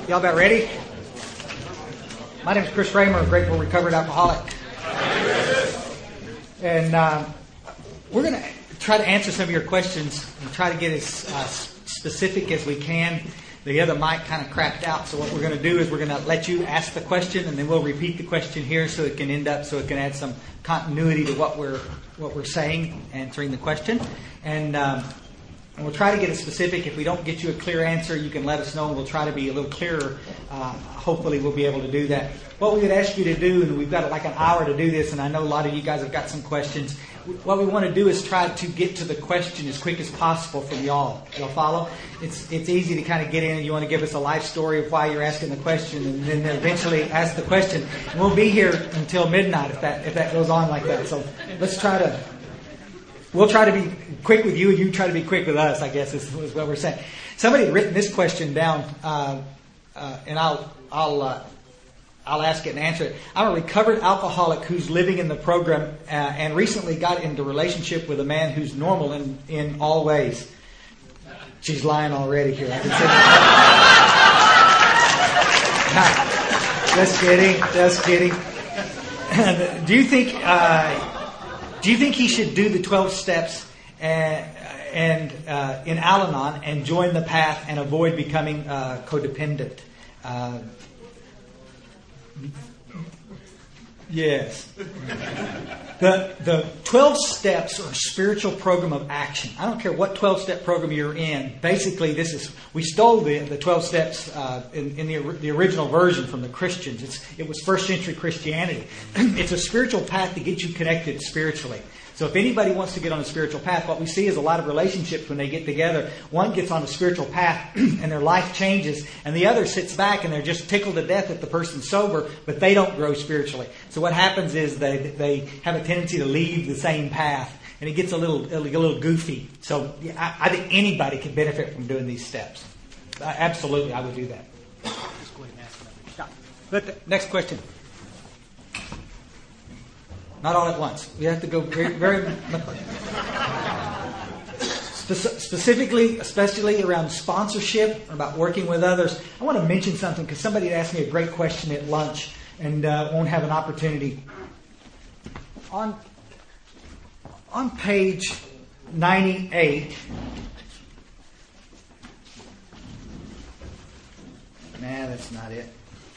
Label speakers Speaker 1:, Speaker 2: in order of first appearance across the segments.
Speaker 1: Y'all about ready? My name is Chris Raymer, a grateful recovered alcoholic. And we're going to try to answer some of your questions and try to get as specific as we can. The other mic kind of crapped out, so what we're going to do is we're going to let you ask the question, and then we'll repeat the question here so it can add some continuity to what we're saying, answering the question. And we'll try to get it specific. If we don't get you a clear answer, you can let us know, and we'll try to be a little clearer. Hopefully we'll be able to do that. What we would ask you to do, and we've got like an hour to do this, and I know a lot of you guys have got some questions. What we want to do is try to get to the question as quick as possible from y'all. Y'all follow? It's easy to kind of get in and you want to give us a life story of why you're asking the question, and then eventually ask the question. And we'll be here until midnight if that goes on like that. So we'll try to be quick with you, and you try to be quick with us, I guess is what we're saying. Somebody had written this question down, and I'll ask it and answer it. I'm a recovered alcoholic who's living in the program and recently got into a relationship with a man who's normal in all ways. She's lying already here. I can see. Just kidding. Do you think he should do the 12 steps and in Al-Anon and join the path and avoid becoming codependent? Yes. The 12 steps are a spiritual program of action. I don't care what 12-step program you're in. Basically, we stole the 12 steps in the original version from the Christians. It was first century Christianity. It's a spiritual path to get you connected spiritually. So if anybody wants to get on a spiritual path, what we see is a lot of relationships when they get together. One gets on a spiritual path and their life changes, and the other sits back and they're just tickled to death that the person's sober, but they don't grow spiritually. So what happens is they have a tendency to leave the same path, and it gets a little goofy. So I think anybody can benefit from doing these steps. Absolutely, I would do that. Just go ahead and ask another. Stop. Next question. Not all at once. We have to go very, very specifically, especially around sponsorship, about working with others. I want to mention something because somebody asked me a great question at lunch and won't have an opportunity. On page 98, that's not it.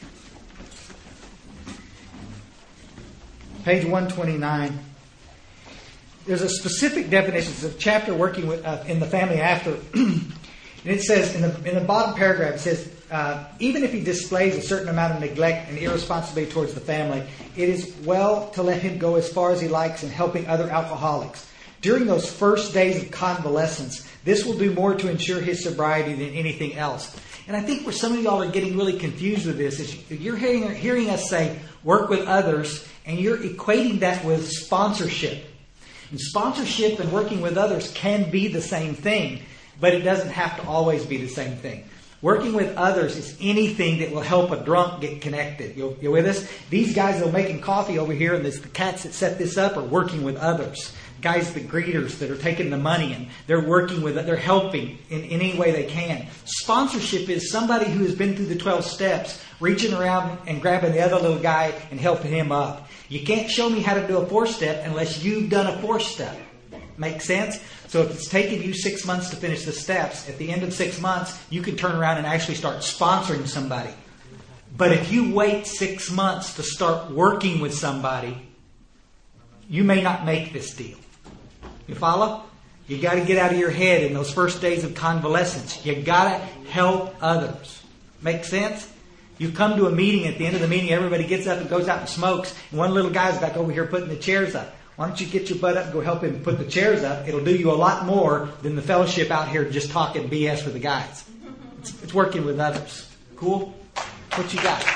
Speaker 1: Page 129. There's a specific definition. It's a chapter working with in the family after. And it says in the bottom paragraph, it says, even if he displays a certain amount of neglect and irresponsibility towards the family, it is well to let him go as far as he likes in helping other alcoholics. During those first days of convalescence, this will do more to ensure his sobriety than anything else. And I think where some of y'all are getting really confused with this is you're hearing us say, work with others, and you're equating that with sponsorship. And sponsorship and working with others can be the same thing, but it doesn't have to always be the same thing. Working with others is anything that will help a drunk get connected. You with us? These guys that are making coffee over here, and the cats that set this up are working with others. Guys, the greeters that are taking the money, and they're helping in any way they can. Sponsorship is somebody who has been through the 12 steps, reaching around and grabbing the other little guy and helping him up. You can't show me how to do a 4-step unless you've done a 4-step. Make sense? So if it's taken you 6 months to finish the steps, at the end of 6 months, you can turn around and actually start sponsoring somebody. But if you wait 6 months to start working with somebody, you may not make this deal. You follow? You got to get out of your head in those first days of convalescence. You got to help others. Make sense? You come to a meeting, at the end of the meeting, everybody gets up and goes out and smokes, and one little guy's back over here putting the chairs up. Why don't you get your butt up and go help him put the chairs up? It'll do you a lot more than the fellowship out here just talking BS with the guys. It's working with others. Cool? What you got?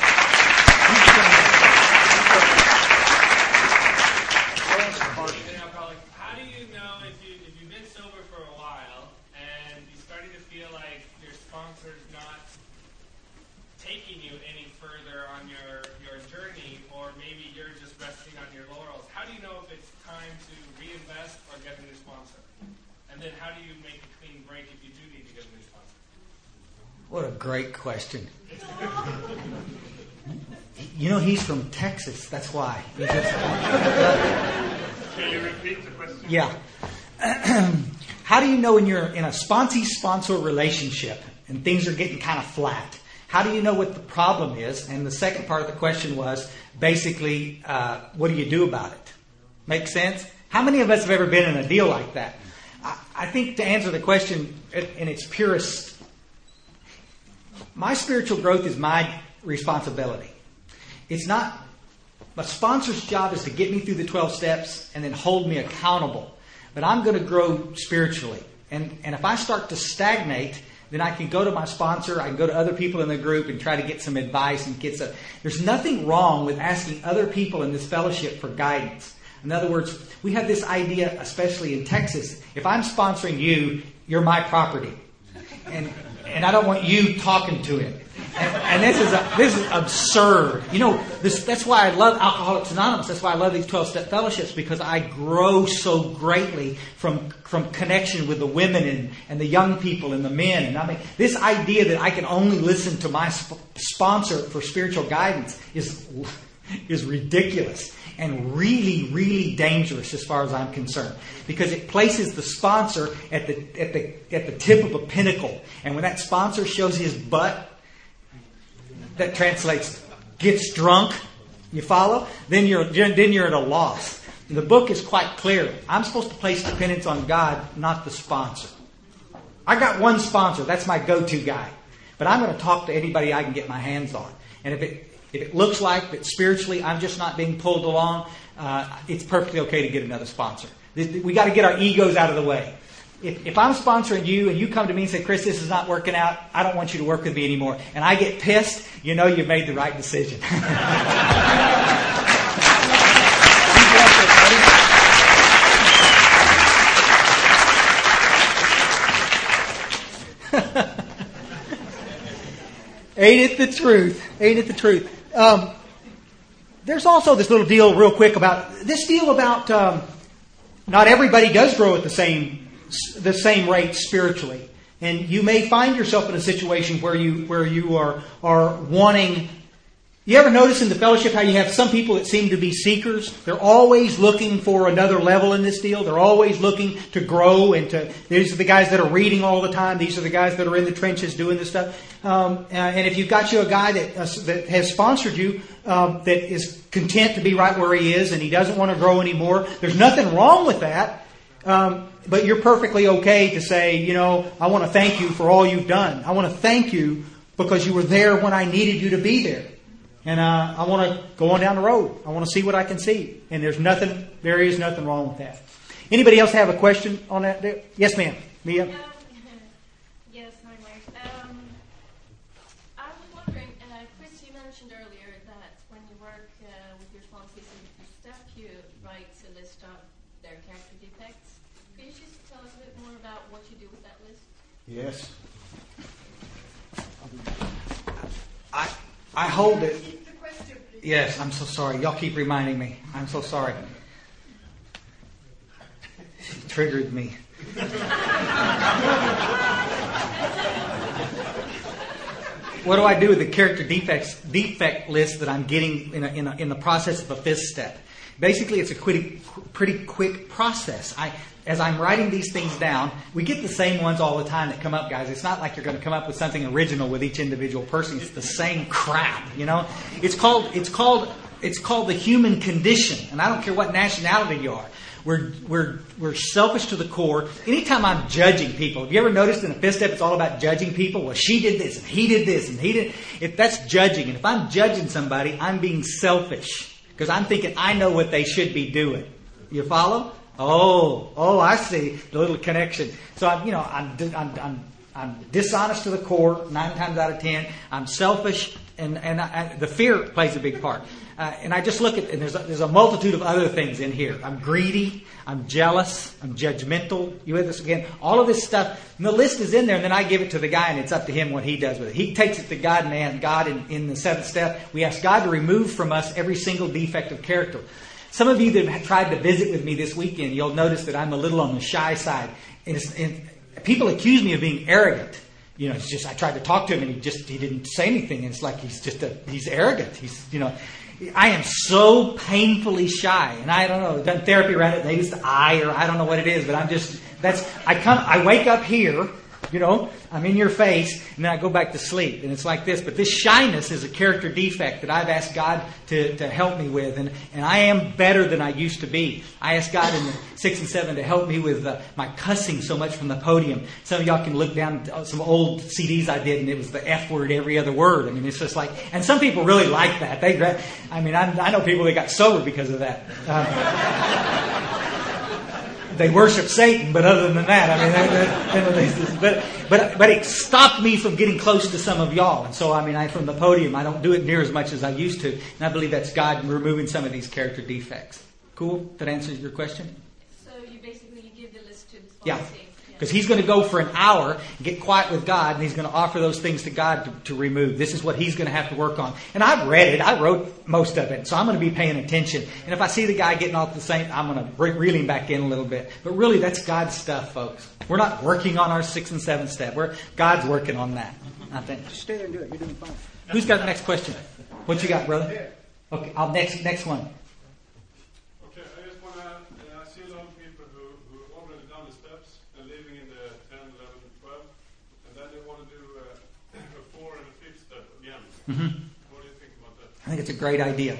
Speaker 2: And then how do you make a clean break if you do need to get a new sponsor?
Speaker 1: What a great question. You know, he's from Texas. That's why.
Speaker 2: Can you repeat the question?
Speaker 1: Yeah. How do you know when you're in a sponsee-sponsor relationship and things are getting kind of flat? How do you know what the problem is? And the second part of the question was basically, what do you do about it? Make sense? How many of us have ever been in a deal like that? I think to answer the question in its purest, my spiritual growth is my responsibility. It's not, a sponsor's job is to get me through the 12 steps and then hold me accountable. But I'm going to grow spiritually. And if I start to stagnate, then I can go to my sponsor, I can go to other people in the group and try to get some advice and get some. There's nothing wrong with asking other people in this fellowship for guidance. In other words, we have this idea, especially in Texas, if I'm sponsoring you, you're my property. And I don't want you talking to him. And this is absurd. You know, that's why I love Alcoholics Anonymous. That's why I love these 12-step fellowships, because I grow so greatly from connection with the women and the young people and the men. And I mean, this idea that I can only listen to my sponsor for spiritual guidance is ridiculous and really, really dangerous as far as I'm concerned, because it places the sponsor at the tip of a pinnacle. And when that sponsor shows his butt, that translates gets drunk, you follow? Then you're at a loss. The book is quite clear. I'm supposed to place dependence on God, not the sponsor. I got one sponsor. That's my go-to guy. But I'm going to talk to anybody I can get my hands on. And if it looks like that spiritually I'm just not being pulled along, it's perfectly okay to get another sponsor. We got to get our egos out of the way. If I'm sponsoring you and you come to me and say, Chris, this is not working out, I don't want you to work with me anymore, and I get pissed, you know you've made the right decision. Ain't it the truth? Ain't it the truth? There's also this little deal real quick about not everybody does grow at the same rate spiritually. And you may find yourself in a situation where you are wanting. You ever notice in the fellowship how you have some people that seem to be seekers? They're always looking for another level in this deal. They're always looking to grow these are the guys that are reading all the time. These are the guys that are in the trenches doing this stuff. And if you've got you a guy that has sponsored you, that is content to be right where he is and he doesn't want to grow anymore, there's nothing wrong with that. But you're perfectly okay to say, you know, I want to thank you for all you've done. I want to thank you because you were there when I needed you to be there. And I want to go on down the road. I want to see what I can see. And there is nothing wrong with that. Anybody else have a question on that? Yes, ma'am. Mia?
Speaker 3: Yes, hi, Mike. I was wondering, Chris, you mentioned earlier that when you work with your sponsors and your staff, you write a list of their character defects. Could you just tell us a bit more about what you do with that list?
Speaker 1: Yes. I hold it. Yes, I'm so sorry. Y'all keep reminding me. I'm so sorry. She triggered me. What do I do with the character defect list that I'm getting in the process of a fifth step? Basically, it's a pretty quick process. As I'm writing these things down, we get the same ones all the time that come up, guys. It's not like you're going to come up with something original with each individual person. It's the same crap, you know. It's called the human condition, and I don't care what nationality you are. We're selfish to the core. Anytime I'm judging people, have you ever noticed in a fifth step it's all about judging people? Well, she did this and he did this and he did. If that's judging, and if I'm judging somebody, I'm being selfish because I'm thinking I know what they should be doing. You follow? Oh, I see the little connection. So I'm dishonest to the core 9 times out of 10. I'm selfish, and the fear plays a big part. And I just look at, and there's a multitude of other things in here. I'm greedy. I'm jealous. I'm judgmental. You with this again? All of this stuff. And the list is in there, and then I give it to the guy, and it's up to him what he does with it. He takes it to God, and God in the seventh step, we ask God to remove from us every single defect of character. Some of you that have tried to visit with me this weekend, you'll notice that I'm a little on the shy side. And people accuse me of being arrogant. It's just, I tried to talk to him and he didn't say anything. And it's like he's arrogant. I am so painfully shy. And I don't know, I've done therapy around it. Maybe it's the eye or I don't know what it is, but I wake up here, I'm in your face, and then I go back to sleep. And it's like this. But this shyness is a character defect that I've asked God to help me with. And I am better than I used to be. I asked God in the 6 and 7 to help me with my cussing so much from the podium. Some of y'all can look down at some old CDs I did, and it was the F word every other word. I mean, it's just like, and some people really like that. I know people that got sober because of that. They worship Satan, but other than that, but it stopped me from getting close to some of y'all. And so, from the podium, I don't do it near as much as I used to. And I believe that's God removing some of these character defects. Cool? That answers your question?
Speaker 3: So you give the list to the sponsee.
Speaker 1: Yeah. Because he's going to go for an hour and get quiet with God, and he's going to offer those things to God to remove. This is what he's going to have to work on. And I've read it. I wrote most of it. So I'm going to be paying attention. And if I see the guy getting off the same, I'm going to reel him back in a little bit. But really, that's God's stuff, folks. We're not working on our 6 and 7 step. God's working on that, I think.
Speaker 4: Just stay there and do it. You're doing fine.
Speaker 1: Who's got the next question? What you got, brother? Okay, next one.
Speaker 5: Okay, I just want to I see a lot of people who already done the steps and living in the 10, 11, 12, and then they want to do a 4 and a 5th step again.
Speaker 1: Mm-hmm.
Speaker 5: What do you think about that?
Speaker 1: I think it's a great idea.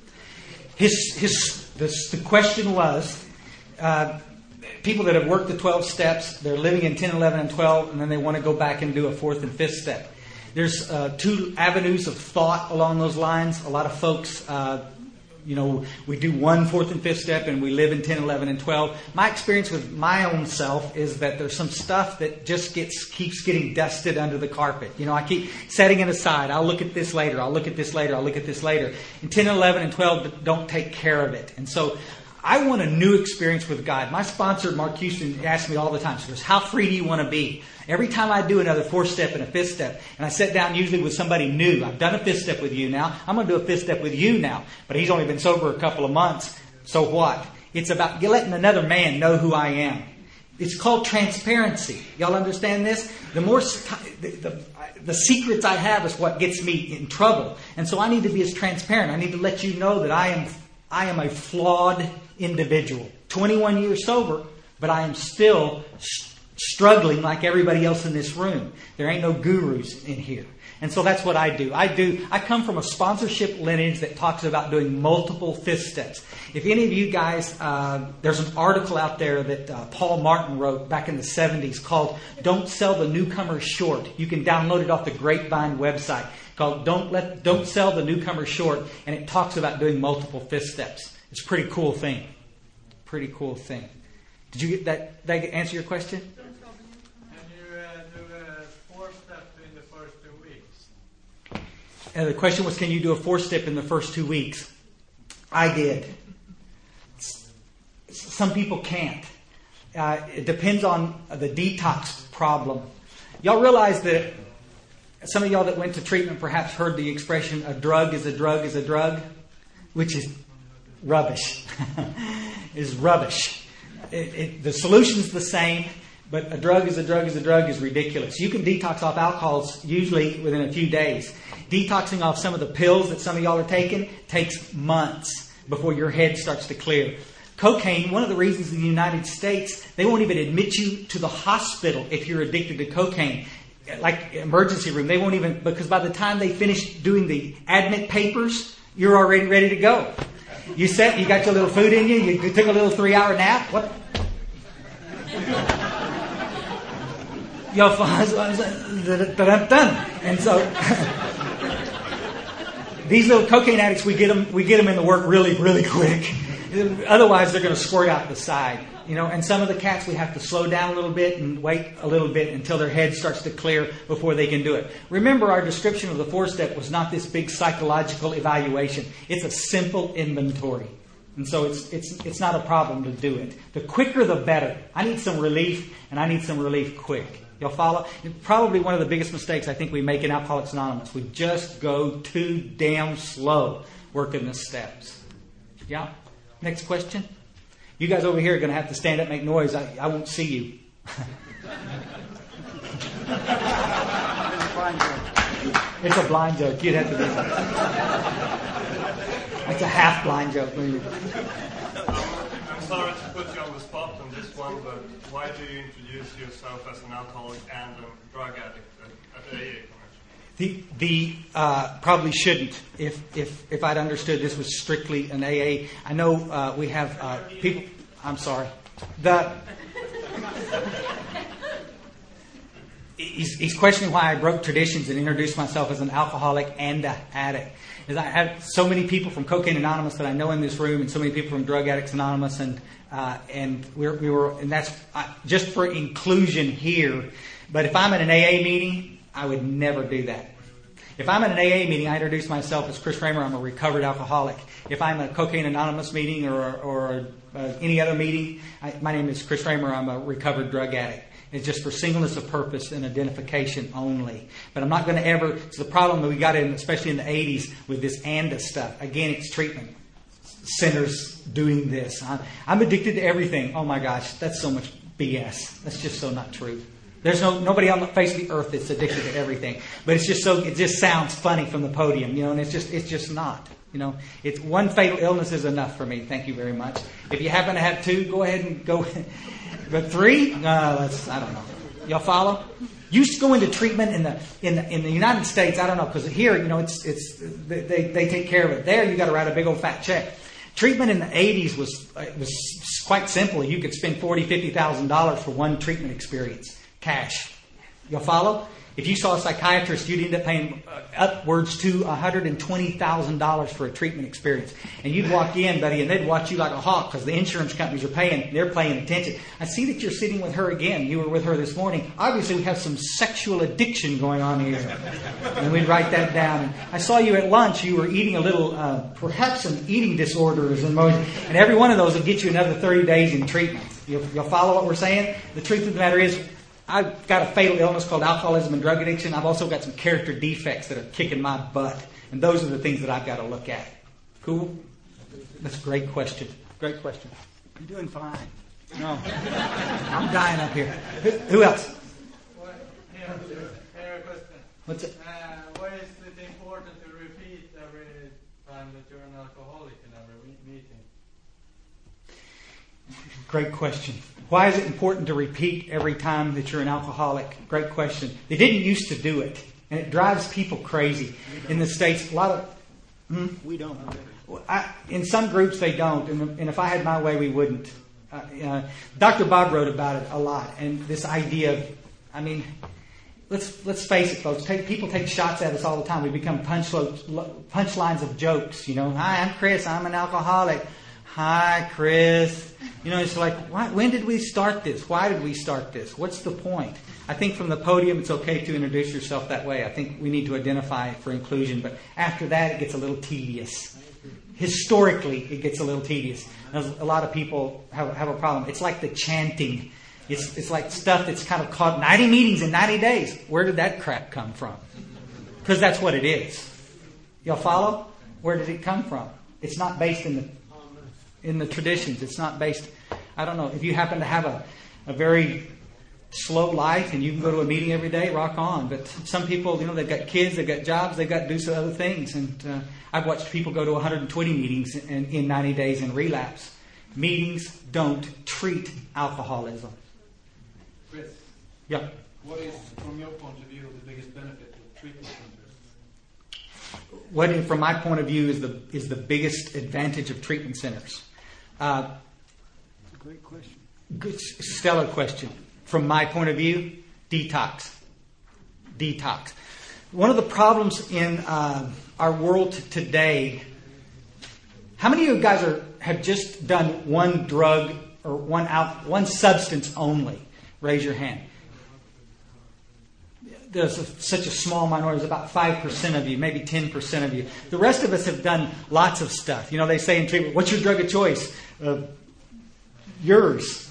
Speaker 1: The question was, people that have worked the 12 steps, they're living in 10, 11, and 12, and then they want to go back and do a 4th and 5th step. There's 2 avenues of thought along those lines. A lot of folks, we do 1 4th and 5th step, and we live in 10, 11, and 12. My experience with my own self is that there's some stuff that just keeps getting dusted under the carpet. I keep setting it aside. I'll look at this later. I'll look at this later. I'll look at this later. And 10, 11, and 12 don't take care of it. And so I want a new experience with God. My sponsor, Mark Houston, asks me all the time, says, how free do you want to be? Every time I do another 4th step and a 5th step, and I sit down usually with somebody new, I've done a 5th step with you now, I'm going to do a 5th step with you now. But he's only been sober a couple of months. So what? It's about letting another man know who I am. It's called transparency. Y'all understand this? The secrets I have is what gets me in trouble. And so I need to be as transparent. I need to let you know that I am a flawed individual. 21 years sober, but I am still struggling like everybody else in this room. There ain't no gurus in here. And so that's what I do. I come from a sponsorship lineage that talks about doing multiple 5th steps. If any of you guys, there's an article out there that Paul Martin wrote back in the 70s called Don't Sell the Newcomer Short. You can download it off the Grapevine website called Don't Sell the Newcomer Short. And it talks about doing multiple 5th steps. It's a pretty cool thing. Pretty cool thing. Did you get that? Did I answer your question?
Speaker 2: Can you do a 4th step in the first 2 weeks?
Speaker 1: The question was, can you do a 4th step in the first 2 weeks? I did. Some people can't. It depends on the detox problem. Y'all realize that some of y'all that went to treatment perhaps heard the expression, a drug is a drug is a drug, which is rubbish. Is rubbish. The solution's the same, but a drug is a drug is a drug is ridiculous. You can detox off alcohols usually within a few days. Detoxing off some of the pills that some of y'all are taking takes months before your head starts to clear. Cocaine, one of the reasons in the United States, they won't even admit you to the hospital if you're addicted to cocaine. Like emergency room, they won't even, because by the time they finish doing the admit papers, you're already ready to go. You got your little food in you, you took a little 3-hour nap. What? And so these little cocaine addicts, we get them in the work really, really quick. Otherwise, they're going to squirt out the side. And some of the cats, we have to slow down a little bit and wait a little bit until their head starts to clear before they can do it. Remember, our description of the 4th step was not this big psychological evaluation. It's a simple inventory. And so it's not a problem to do it. The quicker, the better. I need some relief, and I need some relief quick. Y'all follow? Probably one of the biggest mistakes I think we make in Alcoholics Anonymous. We just go too damn slow working the steps. Yeah? Next question? You guys over here are going to have to stand up and make noise. I won't see you.
Speaker 4: blind joke.
Speaker 1: It's a blind joke. You'd have to do that. It's a half blind joke. Maybe.
Speaker 6: I'm sorry to put you on the spot on this one, but why do you introduce yourself as an alcoholic and a drug addict at the AA convention?
Speaker 1: Probably shouldn't. If I'd understood this was strictly an AA. I know we have people. I'm sorry. He's questioning why I broke traditions and introduced myself as an alcoholic and an addict. As I have so many people from Cocaine Anonymous that I know in this room, and so many people from Drug Addicts Anonymous, and that's just for inclusion here. But if I'm at an AA meeting, I would never do that. If I'm at an AA meeting, I introduce myself as Chris Raymer. I'm a recovered alcoholic. If I'm at a Cocaine Anonymous meeting or any other meeting, my name is Chris Raymer. I'm a recovered drug addict. It's just for singleness of purpose and identification only. But I'm not going to ever... It's the problem that we got in, especially in the 80s, with this ANDA stuff. Again, it's treatment centers doing this. I'm addicted to everything. Oh my gosh, that's so much BS. That's just so not true. There's nobody on the face of the earth that's addicted to everything. But it's just so... It just sounds funny from the podium, and it's just not. It's one fatal illness is enough for me. Thank you very much. If you happen to have 2, go ahead and go... But 3, I don't know. Y'all follow? Used to go into treatment in the United States. I don't know, because here, they take care of it. There, you got to write a big old fat check. Treatment in the 80s was quite simple. You could spend $40,000, $50,000 for one treatment experience, cash. Y'all follow? If you saw a psychiatrist, you'd end up paying upwards to $120,000 for a treatment experience. And you'd walk in, buddy, and they'd watch you like a hawk because the insurance companies are paying. They're paying attention. I see that you're sitting with her again. You were with her this morning. Obviously, we have some sexual addiction going on here. And we'd write that down. And I saw you at lunch. You were eating a little, perhaps some eating disorders and motion. And every one of those will get you another 30 days in treatment. You'll follow what we're saying? The truth of the matter is, I've got a fatal illness called alcoholism and drug addiction. I've also got some character defects that are kicking my butt. And those are the things that I've got to look at. Cool? That's a great question. Great question. You're doing fine. No. I'm dying up here. Who else?
Speaker 2: Here a question.
Speaker 1: What's it?
Speaker 2: Why is it important to repeat every time that you're an alcoholic in every meeting?
Speaker 1: Great question. Why is it important to repeat every time that you're an alcoholic? Great question. They didn't used to do it, and it drives people crazy. In the States, a lot of...
Speaker 4: We don't.
Speaker 1: In some groups, they don't, and if I had my way, we wouldn't. Dr. Bob wrote about it a lot, and this idea of... let's face it, folks. People take shots at us all the time. We become punchlines of jokes, Hi, I'm Chris. I'm an alcoholic. Hi, Chris. It's like, when did we start this? Why did we start this? What's the point? I think from the podium, it's okay to introduce yourself that way. I think we need to identify for inclusion. But after that, it gets a little tedious. Historically, it gets a little tedious. A lot of people have a problem. It's like the chanting. It's like stuff that's kind of called 90 meetings in 90 days. Where did that crap come from? Because that's what it is. Y'all follow? Where did it come from? It's not based in the traditions. It's not based... I don't know. If you happen to have a very slow life and you can go to a meeting every day, rock on. But some people, they've got kids, they've got jobs, they've got to do some other things. And I've watched people go to 120 meetings in 90 days and relapse. Meetings don't treat alcoholism.
Speaker 7: Chris?
Speaker 1: Yeah.
Speaker 7: What is, from your point of view, the biggest benefit of treatment centers?
Speaker 1: What, from my point of view, is the biggest advantage of treatment centers?
Speaker 4: Great question.
Speaker 1: Good, stellar question. From my point of view, detox. Detox. One of the problems in our world today, how many of you guys have just done one drug or one substance only? Raise your hand. There's such a small minority. There's about 5% of you, maybe 10% of you. The rest of us have done lots of stuff. They say in treatment, what's your drug of choice? Yours.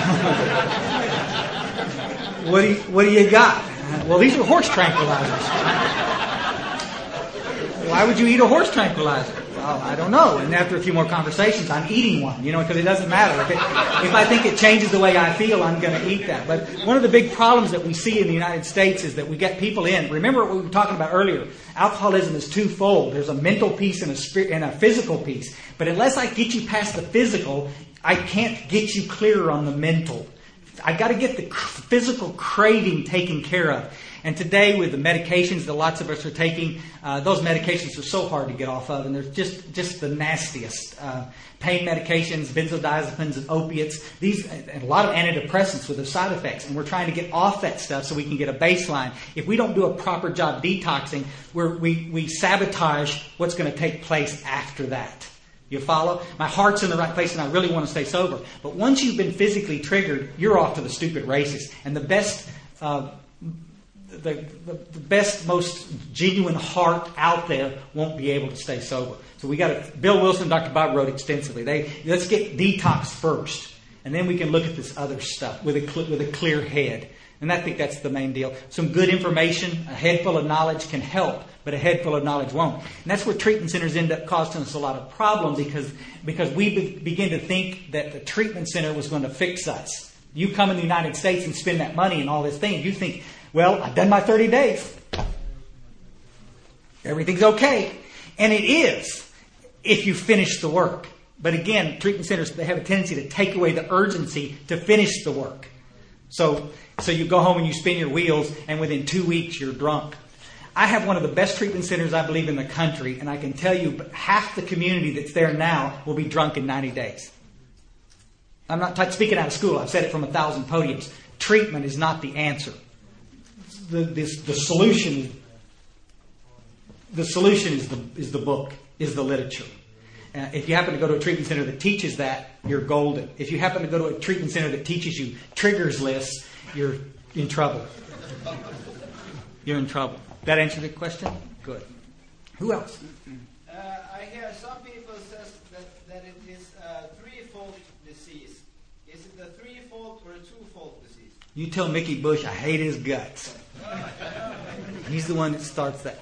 Speaker 1: What do you got? Well, these are horse tranquilizers. Why would you eat a horse tranquilizer? Well, I don't know. And after a few more conversations, I'm eating one, because it doesn't matter. If I think it changes the way I feel, I'm going to eat that. But one of the big problems that we see in the United States is that we get people in. Remember what we were talking about earlier. Alcoholism is twofold. There's a mental piece and a physical piece. But unless I get you past the physical, I can't get you clearer on the mental. I've got to get the physical craving taken care of. And today, with the medications that lots of us are taking, those medications are so hard to get off of, and they're just the nastiest. Pain medications, benzodiazepines, and opiates, and a lot of antidepressants with their side effects. And we're trying to get off that stuff so we can get a baseline. If we don't do a proper job detoxing, we sabotage what's going to take place after that. You follow? My heart's in the right place and I really want to stay sober. But once you've been physically triggered, you're off to the stupid races. And the best, most genuine heart out there won't be able to stay sober. So Bill Wilson and Dr. Bob wrote extensively. Let's get detox first. And then we can look at this other stuff with a clear head. And I think that's the main deal. Some good information, a head full of knowledge can help, but a head full of knowledge won't. And that's where treatment centers end up costing us a lot of problems because we begin to think that the treatment center was going to fix us. You come in the United States and spend that money and all this thing. You think, well, I've done my 30 days. Everything's okay. And it is if you finish the work. But again, treatment centers, they have a tendency to take away the urgency to finish the work. So you go home and you spin your wheels, and within 2 weeks you're drunk. I have one of the best treatment centers, I believe, in the country, and I can tell you half the community that's there now will be drunk in 90 days. I'm not speaking out of school. I've said it from 1,000 podiums. Treatment is not the answer. The solution is the book, is the literature. If you happen to go to a treatment center that teaches that, you're golden. If you happen to go to a treatment center that teaches you triggers lists, you're in trouble. You're in trouble. That answer the question? Good. Who else?
Speaker 4: I hear some people says that it is a threefold disease. Is it a threefold or a twofold disease?
Speaker 1: You tell Mickey Bush I hate his guts. He's the one that starts that.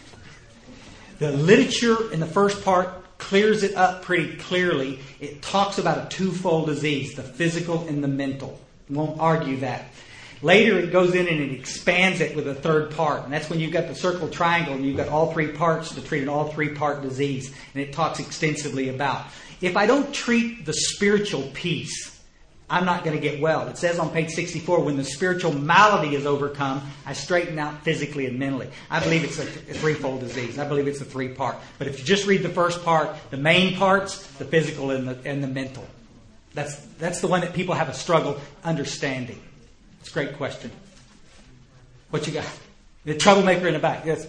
Speaker 1: The literature in the first part clears it up pretty clearly. It talks about a twofold disease, the physical and the mental. Won't argue that. Later it goes in and it expands it with a third part. And that's when you've got the circle triangle and you've got all three parts to treat an all three-part disease. And it talks extensively about. If I don't treat the spiritual piece, I'm not going to get well. It says on page 64, when the spiritual malady is overcome, I straighten out physically and mentally. I believe it's a threefold disease. I believe it's a three-part. But if you just read the first part, the main parts, the physical and the mental. That's the one that people have a struggle understanding. It's a great question. What you got? The troublemaker in the back. Yes.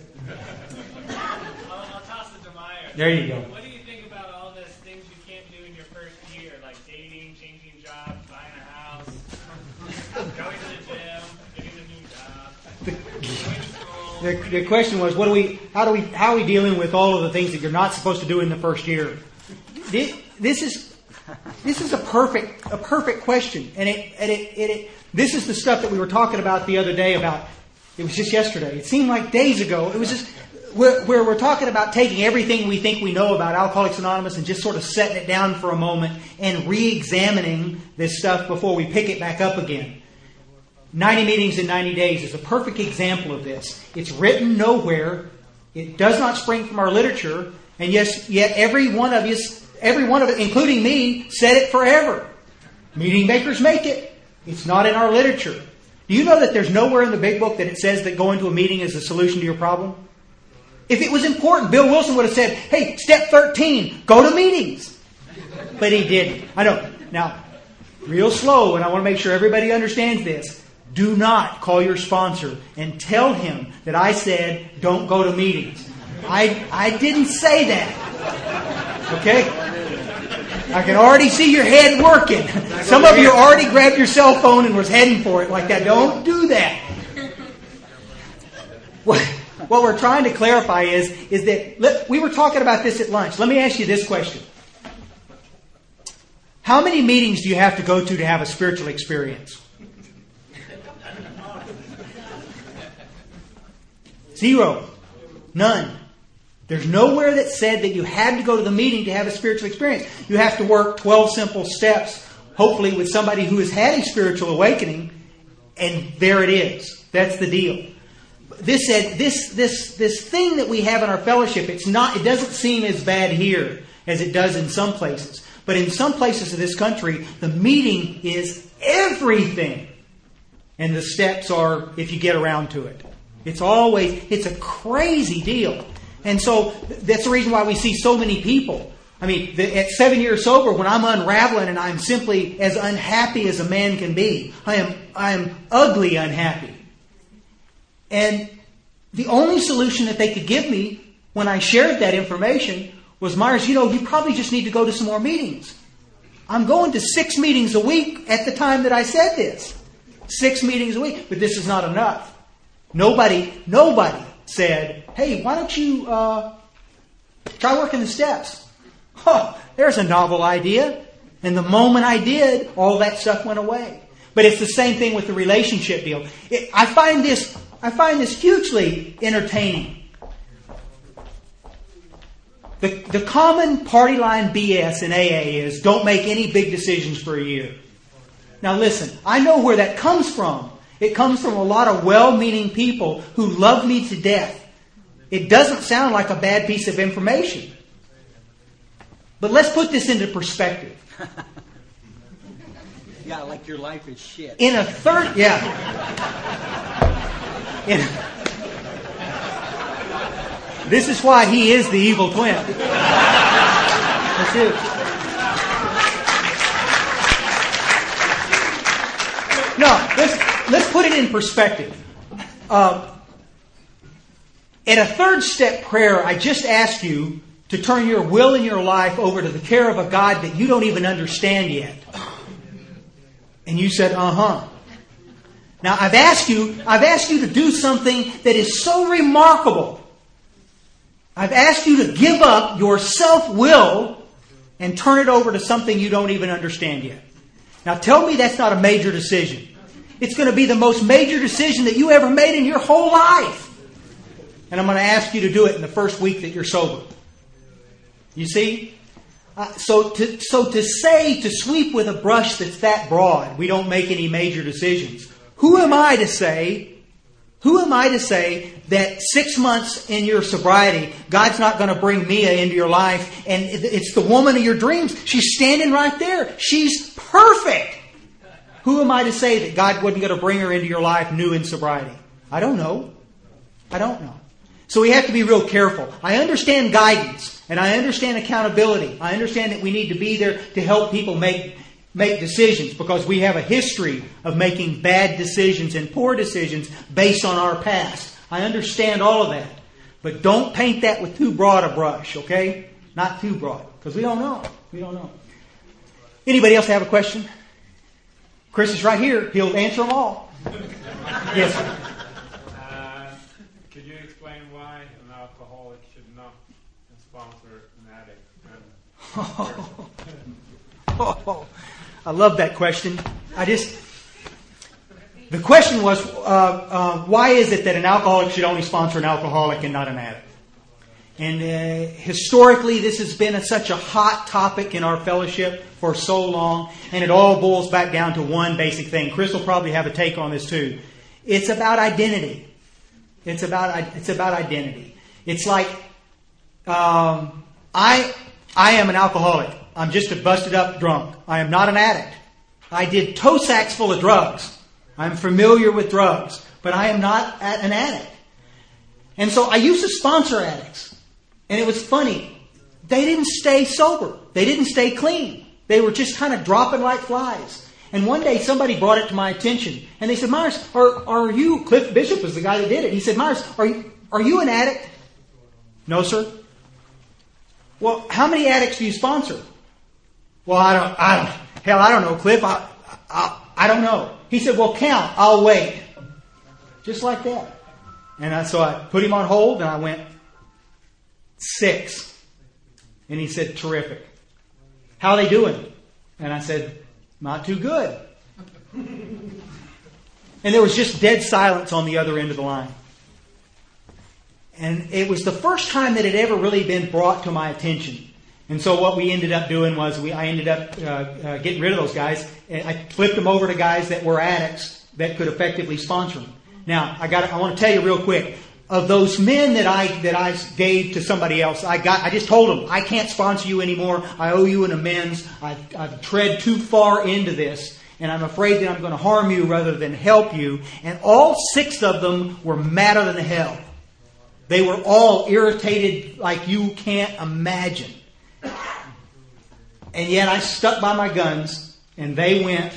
Speaker 8: I'll toss it to Meyer.
Speaker 1: There you go.
Speaker 8: What do you think about all those things you can't do in your first year, like dating, changing jobs, buying a house, going to the gym, getting a new job, going to school?
Speaker 1: The question was, how are we dealing with all of the things that you're not supposed to do in the first year? This is a perfect question, and this is the stuff that we were talking about the other day. It was just yesterday. It seemed like days ago. It was just where we're talking about taking everything we think we know about Alcoholics Anonymous and just sort of setting it down for a moment and re-examining this stuff before we pick it back up again. 90 Meetings in 90 Days is a perfect example of this. It's written nowhere. It does not spring from our literature. And yet every one of us, including me, said it forever. Meeting makers make it. It's not in our literature. Do you know that there's nowhere in the big book that it says that going to a meeting is the solution to your problem? If it was important, Bill Wilson would have said, hey, step 13, go to meetings. But he didn't. I know. Now, real slow, and I want to make sure everybody understands this. Do not call your sponsor and tell him that I said don't go to meetings. I didn't say that. Okay? I can already see your head working. Some of you already grabbed your cell phone and was heading for it like that. Don't do that. What we're trying to clarify is that we were talking about this at lunch. Let me ask you this question. How many meetings do you have to go to have a spiritual experience? 0. None. There's nowhere that said that you had to go to the meeting to have a spiritual experience. You have to work 12 simple steps, hopefully with somebody who has had a spiritual awakening, and there it is. That's the deal. This said, this thing that we have in our fellowship, it doesn't seem as bad here as it does in some places. But in some places of this country, the meeting is everything. And the steps are if you get around to it. It's a crazy deal. And so that's the reason why we see so many people. I mean, at 7 years sober, when I'm unraveling and I'm simply as unhappy as a man can be, I am ugly unhappy. And the only solution that they could give me when I shared that information was, Myers, you probably just need to go to some more meetings. I'm going to 6 meetings a week at the time that I said this. 6 meetings a week. But this is not enough. Nobody said, hey, why don't you try working the steps? Oh, there's a novel idea. And the moment I did, all that stuff went away. But it's the same thing with the relationship deal. I find this hugely entertaining. The common party line BS in AA is don't make any big decisions for a year. Now listen, I know where that comes from. It comes from a lot of well-meaning people who love me to death. It doesn't sound like a bad piece of information. But let's put this into perspective.
Speaker 9: Yeah, like your life is shit.
Speaker 1: In a third... Yeah. This is why he is the evil twin. That's it. No, let's put it in perspective. In a third step prayer, I just asked you to turn your will and your life over to the care of a God that you don't even understand yet. And you said, uh-huh. Now I've asked you to do something that is so remarkable. I've asked you to give up your self-will and turn it over to something you don't even understand yet. Now tell me that's not a major decision. It's going to be the most major decision that you ever made in your whole life. And I'm going to ask you to do it in the first week that you're sober. You see? So to sweep with a brush that's that broad, we don't make any major decisions. Who am I to say that 6 months in your sobriety, God's not going to bring Mia into your life, and it's the woman of your dreams. She's standing right there. She's perfect. Who am I to say that God wasn't going to bring her into your life new in sobriety? I don't know. So we have to be real careful. I understand guidance, and I understand accountability. I understand that we need to be there to help people make decisions, because we have a history of making bad decisions and poor decisions based on our past. I understand all of that. But don't paint that with too broad a brush, okay? Not too broad, because we don't know. Anybody else have a question? Chris is right here. He'll answer them all. Yes, sir.
Speaker 2: Could you explain why an alcoholic should not sponsor an addict?
Speaker 1: I love that question. The question was, why is it that an alcoholic should only sponsor an alcoholic and not an addict? And historically, this has been such a hot topic in our fellowship for so long, and it all boils back down to one basic thing. Chris will probably have a take on this too. It's about identity. It's about identity. It's like I am an alcoholic. I'm just a busted up drunk. I am not an addict. I did toe sacks full of drugs. I'm familiar with drugs, but I am not an addict. And so I used to sponsor addicts. And it was funny. They didn't stay sober. They didn't stay clean. They were just kind of dropping like flies. And one day somebody brought it to my attention. And they said, Myers, are you, Cliff Bishop was the guy that did it. He said, Myers, are you an addict? No, sir. Well, how many addicts do you sponsor? Well, I don't know, Cliff. I don't know. He said, well, count. I'll wait. Just like that. And so I put him on hold and I went, 6. And he said, terrific. How are they doing? And I said, not too good. And there was just dead silence on the other end of the line. And it was the first time that it ever really been brought to my attention. And so what we ended up doing was I ended up getting rid of those guys. And I flipped them over to guys that were addicts that could effectively sponsor them. Now, I want to tell you real quick. Of those men that I gave to somebody else, I just told them, I can't sponsor you anymore. I owe you an amends. I've tread too far into this, and I'm afraid that I'm going to harm you rather than help you. And all 6 of them were madder than hell. They were all irritated like you can't imagine. And yet I stuck by my guns, and they went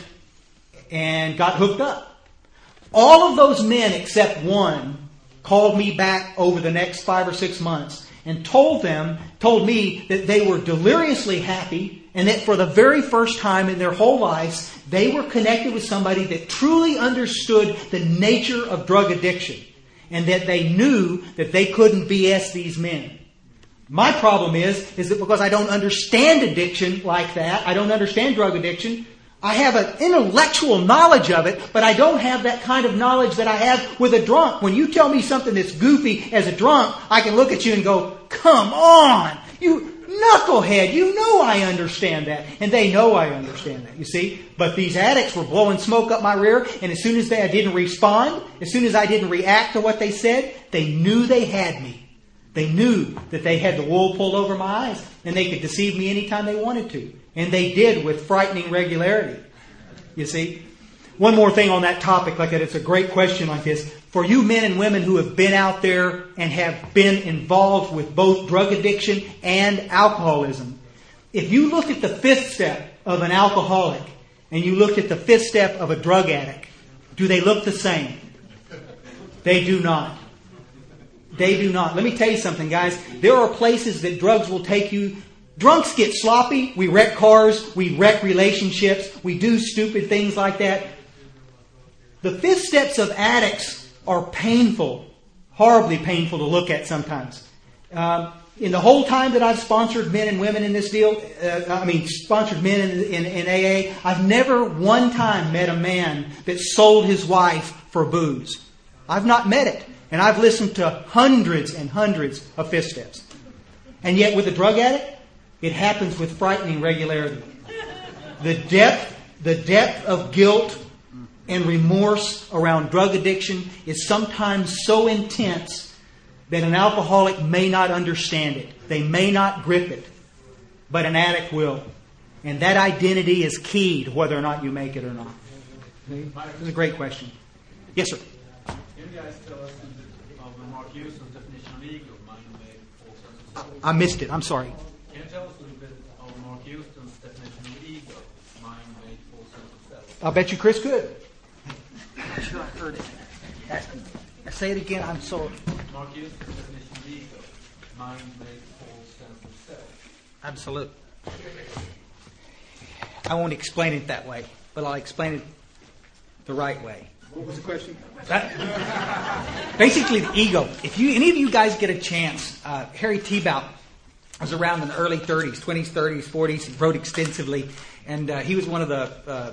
Speaker 1: and got hooked up. All of those men except one called me back over the next 5 or 6 months and told me that they were deliriously happy and that for the very first time in their whole lives, they were connected with somebody that truly understood the nature of drug addiction and that they knew that they couldn't BS these men. My problem is that because I don't understand addiction like that, I don't understand drug addiction, I have an intellectual knowledge of it, but I don't have that kind of knowledge that I have with a drunk. When you tell me something that's goofy as a drunk, I can look at you and go, come on, you knucklehead, you know I understand that. And they know I understand that, you see. But these addicts were blowing smoke up my rear, and as soon as I didn't respond, as soon as I didn't react to what they said, they knew they had me. They knew that they had the wool pulled over my eyes, and they could deceive me anytime they wanted to. And they did with frightening regularity. You see? One more thing on that topic like that. It's a great question like this. For you men and women who have been out there and have been involved with both drug addiction and alcoholism, if you look at the 5th step of an alcoholic and you look at the 5th step of a drug addict, do they look the same? They do not. They do not. Let me tell you something, guys. There are places that drugs will take you. Drunks get sloppy. We wreck cars. We wreck relationships. We do stupid things like that. The 5th steps of addicts are painful, horribly painful to look at sometimes. In the whole time that I've sponsored men and women in this deal, sponsored men in AA, I've never one time met a man that sold his wife for booze. I've not met it. And I've listened to hundreds and hundreds of 5th steps. And yet with a drug addict, it happens with frightening regularity. The depth of guilt and remorse around drug addiction is sometimes so intense that an alcoholic may not understand it. They may not grip it. But an addict will. And that identity is key to whether or not you make it or not. It's a great question. Yes, sir.
Speaker 7: Can you guys tell us of Mark Houston's definition of ego, mind, made, false sense of self?
Speaker 1: I missed it. I'm sorry.
Speaker 7: Can you tell us a little bit of Mark Houston's definition of ego, mind, made, false sense of self?
Speaker 1: I'll bet you Chris could.
Speaker 9: I'm not sure I heard it. Say it again. I'm sorry.
Speaker 7: Mark Houston's definition of ego, mind, made, false sense of self.
Speaker 1: Absolute. I won't explain it that way, but I'll explain it the right way.
Speaker 9: What was the question?
Speaker 1: Basically, the ego. If any of you guys get a chance, Harry Tiebout was around in the early 30s, 20s, 30s, 40s. He wrote extensively, and he was one of the.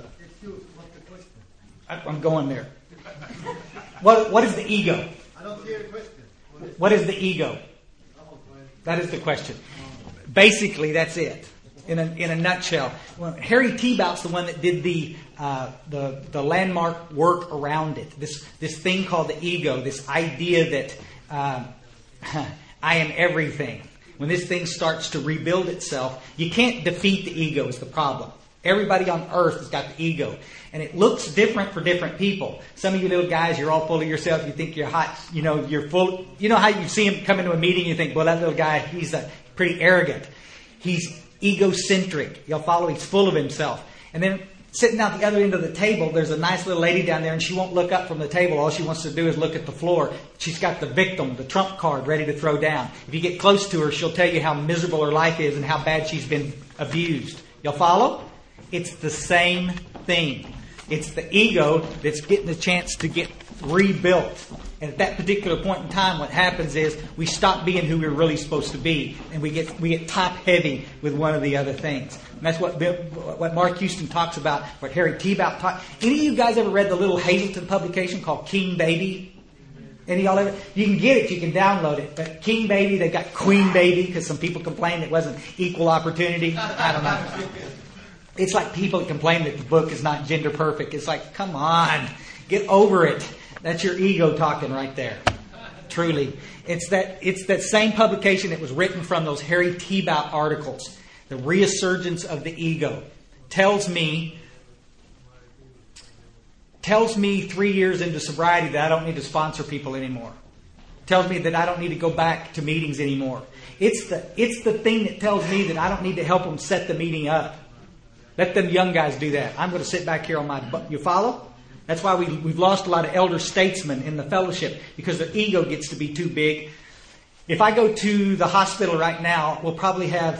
Speaker 1: I'm going there. What is the ego?
Speaker 2: I don't hear the question.
Speaker 1: What is the ego? That is the question. Basically, that's it. In a nutshell, Harry Tiebout's the one that did the landmark work around it. This thing called the ego. This idea that I am everything. When this thing starts to rebuild itself, you can't defeat the ego. Is the problem. Everybody on earth has got the ego. And it looks different for different people. Some of you little guys, you're all full of yourself. You think you're hot. You're full. You know how you see him come into a meeting, you think, well, that little guy, he's pretty arrogant. He's egocentric. You'll follow, he's full of himself. And then sitting out the other end of the table, there's a nice little lady down there, and she won't look up from the table. All she wants to do is look at the floor. She's got the victim, the trump card, ready to throw down. If you get close to her, she'll tell you how miserable her life is and how bad she's been abused. You'll follow? It's the same thing. It's the ego that's getting the chance to get rebuilt. And at that particular point in time, what happens is we stop being who we're really supposed to be, and we get top heavy with one of the other things. And that's what Mark Houston talks about. What Harry Tiebout talks. Any of you guys ever read the little Hazleton publication called King Baby? Any of y'all ever? You can get it. You can download it. But King Baby, they got Queen Baby because some people complained it wasn't equal opportunity. I don't know. It's like people that complain that the book is not gender perfect. It's like, come on, get over it. That's your ego talking right there. Truly. It's that same publication that was written from those Harry Tiebout articles. The resurgence of the ego. Tells me 3 years into sobriety that I don't need to sponsor people anymore. Tells me that I don't need to go back to meetings anymore. It's the thing that tells me that I don't need to help them set the meeting up. Let them young guys do that. I'm going to sit back here on my butt. You follow? That's why we've lost a lot of elder statesmen in the fellowship, because their ego gets to be too big. If I go to the hospital right now, we'll probably have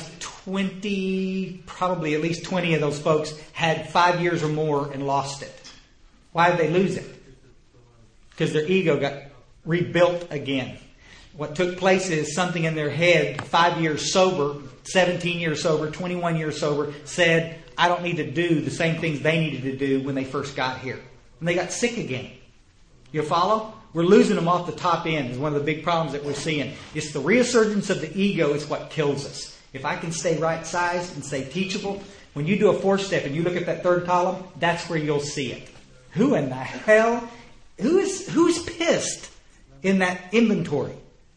Speaker 1: probably at least 20 of those folks had 5 years or more and lost it. Why did they lose it? Because their ego got rebuilt again. What took place is something in their head, 5 years sober, 17 years sober, 21 years sober, said, I don't need to do the same things they needed to do when they first got here. And they got sick again. You follow? We're losing them off the top end is one of the big problems that we're seeing. It's the resurgence of the ego is what kills us. If I can stay right sized and stay teachable, when you do a 4-step and you look at that third column, that's where you'll see it. Who in the hell? Who's pissed in that inventory?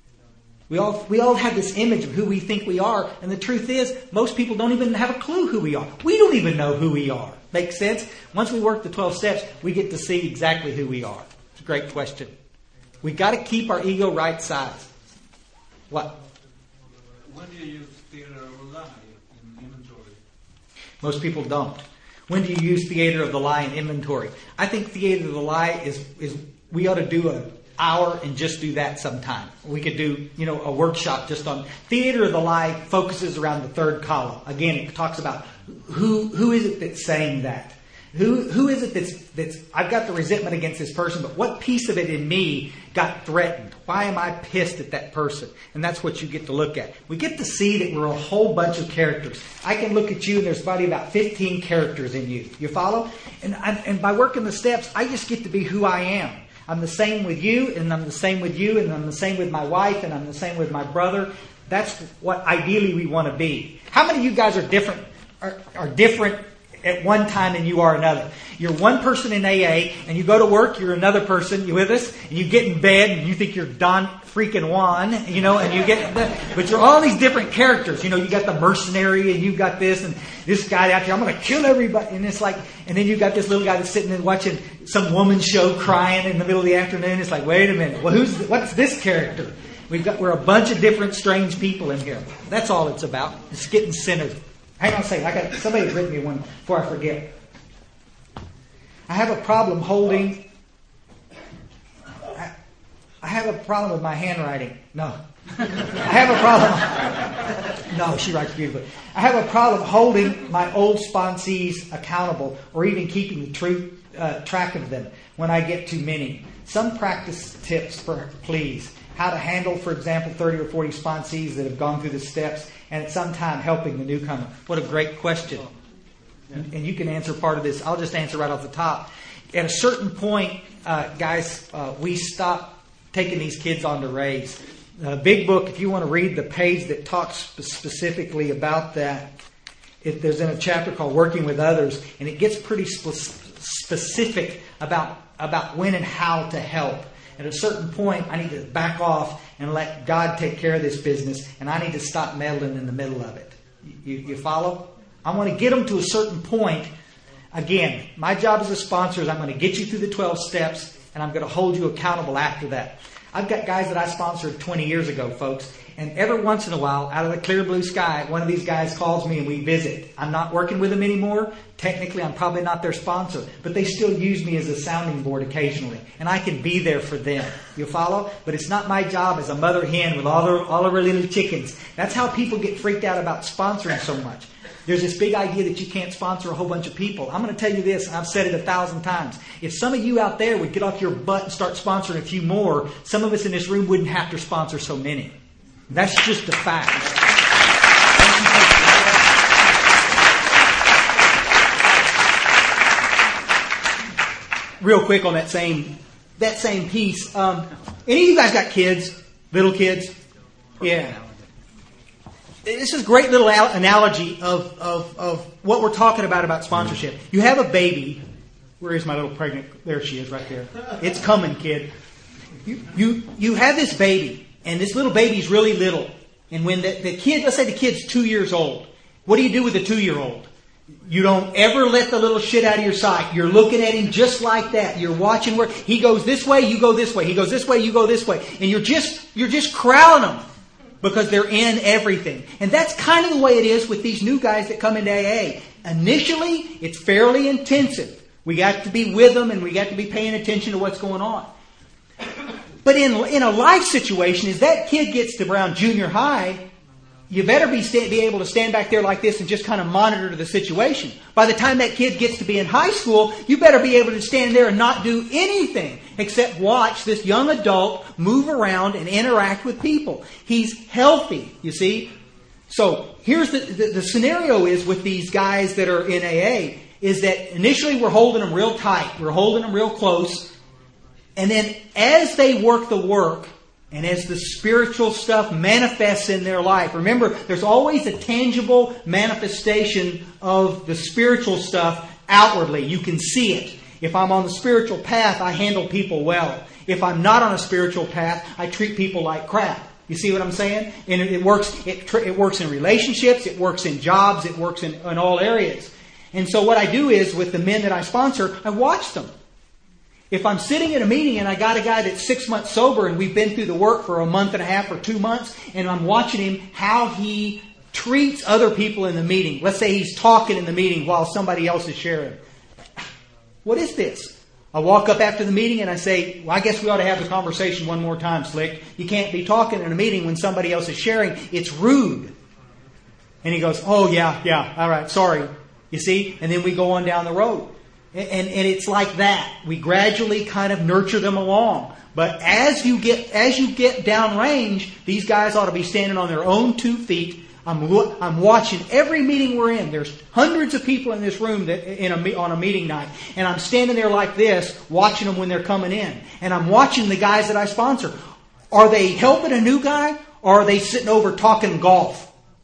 Speaker 1: We all have this image of who we think we are, and the truth is, most people don't even have a clue who we are. We don't even know who we are. Makes sense? Once we work the 12 steps, we get to see exactly who we are. It's a great question. We got to keep our ego right size. What?
Speaker 7: When do you use theater of the lie in inventory?
Speaker 1: Most people don't. When do you use theater of the lie in inventory? I think theater of the lie is we ought to do an hour and just do that sometime. We could do, a workshop just on theater of the lie. Focuses around the third column. Again, it talks about who is it that's saying that? Who is it that's I've got the resentment against this person, but what piece of it in me got threatened? Why am I pissed at that person? And that's what you get to look at. We get to see that we're a whole bunch of characters. I can look at you and there's probably about 15 characters in you. You follow? And by working the steps, I just get to be who I am. I'm the same with you, and I'm the same with you, and I'm the same with my wife, and I'm the same with my brother. That's what ideally we want to be. How many of you guys are different? Are different at one time than you are another? You're one person in AA, and you go to work, you're another person. You with us? And you get in bed, and you think you're Don freaking Juan, and you get, but you're all these different characters. You got the mercenary, and you've got this, and this guy out there, I'm going to kill everybody. And it's like, and then you've got this little guy that's sitting and watching some woman's show crying in the middle of the afternoon. It's like, wait a minute, well, what's this character? We're a bunch of different strange people in here. That's all it's about. It's getting centered. Hang on a second. Somebody's written me one before I forget. I have a problem holding. I have a problem with my handwriting. No. I have a problem. No, she writes beautifully. I have a problem holding my old sponsees accountable or even keeping the true track of them when I get too many. Some practice tips, please. How to handle, for example, 30 or 40 sponsees that have gone through the steps and at some time helping the newcomer. What a great question. And you can answer part of this. I'll just answer right off the top. At a certain point, guys, we stopped taking these kids on to raise. Big Book, if you want to read the page that talks specifically about that, there's in a chapter called Working with Others, and it gets pretty specific about when and how to help. At a certain point, I need to back off and let God take care of this business, and I need to stop meddling in the middle of it. You follow? I want to get them to a certain point. Again, my job as a sponsor is I'm going to get you through the 12 steps, and I'm going to hold you accountable after that. I've got guys that I sponsored 20 years ago, folks, and every once in a while, out of the clear blue sky, one of these guys calls me and we visit. I'm not working with them anymore. Technically, I'm probably not their sponsor, but they still use me as a sounding board occasionally, and I can be there for them. You follow? But it's not my job as a mother hen with all of her little chickens. That's how people get freaked out about sponsoring so much. There's this big idea that you can't sponsor a whole bunch of people. I'm going to tell you this, and I've said it 1,000 times. If some of you out there would get off your butt and start sponsoring a few more, some of us in this room wouldn't have to sponsor so many. That's just a fact. Real quick on that same that same piece. Any of you guys got kids? Little kids? Yeah. This is a great little analogy of what we're talking about sponsorship. You have a baby. Where is my little pregnant? There she is right there. It's coming, kid. You have this baby, and this little baby's really little. And when the kid, let's say the kid's 2 years old, what do you do with the 2-year-old? You don't ever let the little shit out of your sight. You're looking at him just like that. You're watching where he goes this way, you go this way. He goes this way, you go this way. And you're just crowding them because they're in everything. And that's kind of the way it is with these new guys that come into AA. Initially, it's fairly intensive. We got to be with them and we got to be paying attention to what's going on. But in a life situation, as that kid gets to around junior high, you better be able to stand back there like this and just kind of monitor the situation. By the time that kid gets to be in high school, you better be able to stand there and not do anything except watch this young adult move around and interact with people. He's healthy, you see. So here's the scenario is with these guys that are in AA is that initially we're holding them real tight. We're holding them real close. And then as they work the work, and as the spiritual stuff manifests in their life, remember, there's always a tangible manifestation of the spiritual stuff outwardly. You can see it. If I'm on the spiritual path, I handle people well. If I'm not on a spiritual path, I treat people like crap. You see what I'm saying? And it works in relationships, it works in jobs, it works in all areas. And so what I do is, with the men that I sponsor, I watch them. If I'm sitting in a meeting and I got a guy that's 6 months sober and we've been through the work for a month and a half or 2 months, and I'm watching him how he treats other people in the meeting. Let's say he's talking in the meeting while somebody else is sharing. What is this? I walk up after the meeting and I say, well, I guess we ought to have the conversation one more time, Slick. You can't be talking in a meeting when somebody else is sharing. It's rude. And he goes, oh, yeah, all right, sorry. You see? And then we go on down the road. And it's like that. We gradually kind of nurture them along. But as you get downrange, these guys ought to be standing on their own 2 feet. I'm watching every meeting we're in. There's hundreds of people in this room on a meeting night. And I'm standing there like this, watching them when they're coming in. And I'm watching the guys that I sponsor. Are they helping a new guy? Or are they sitting over talking golf?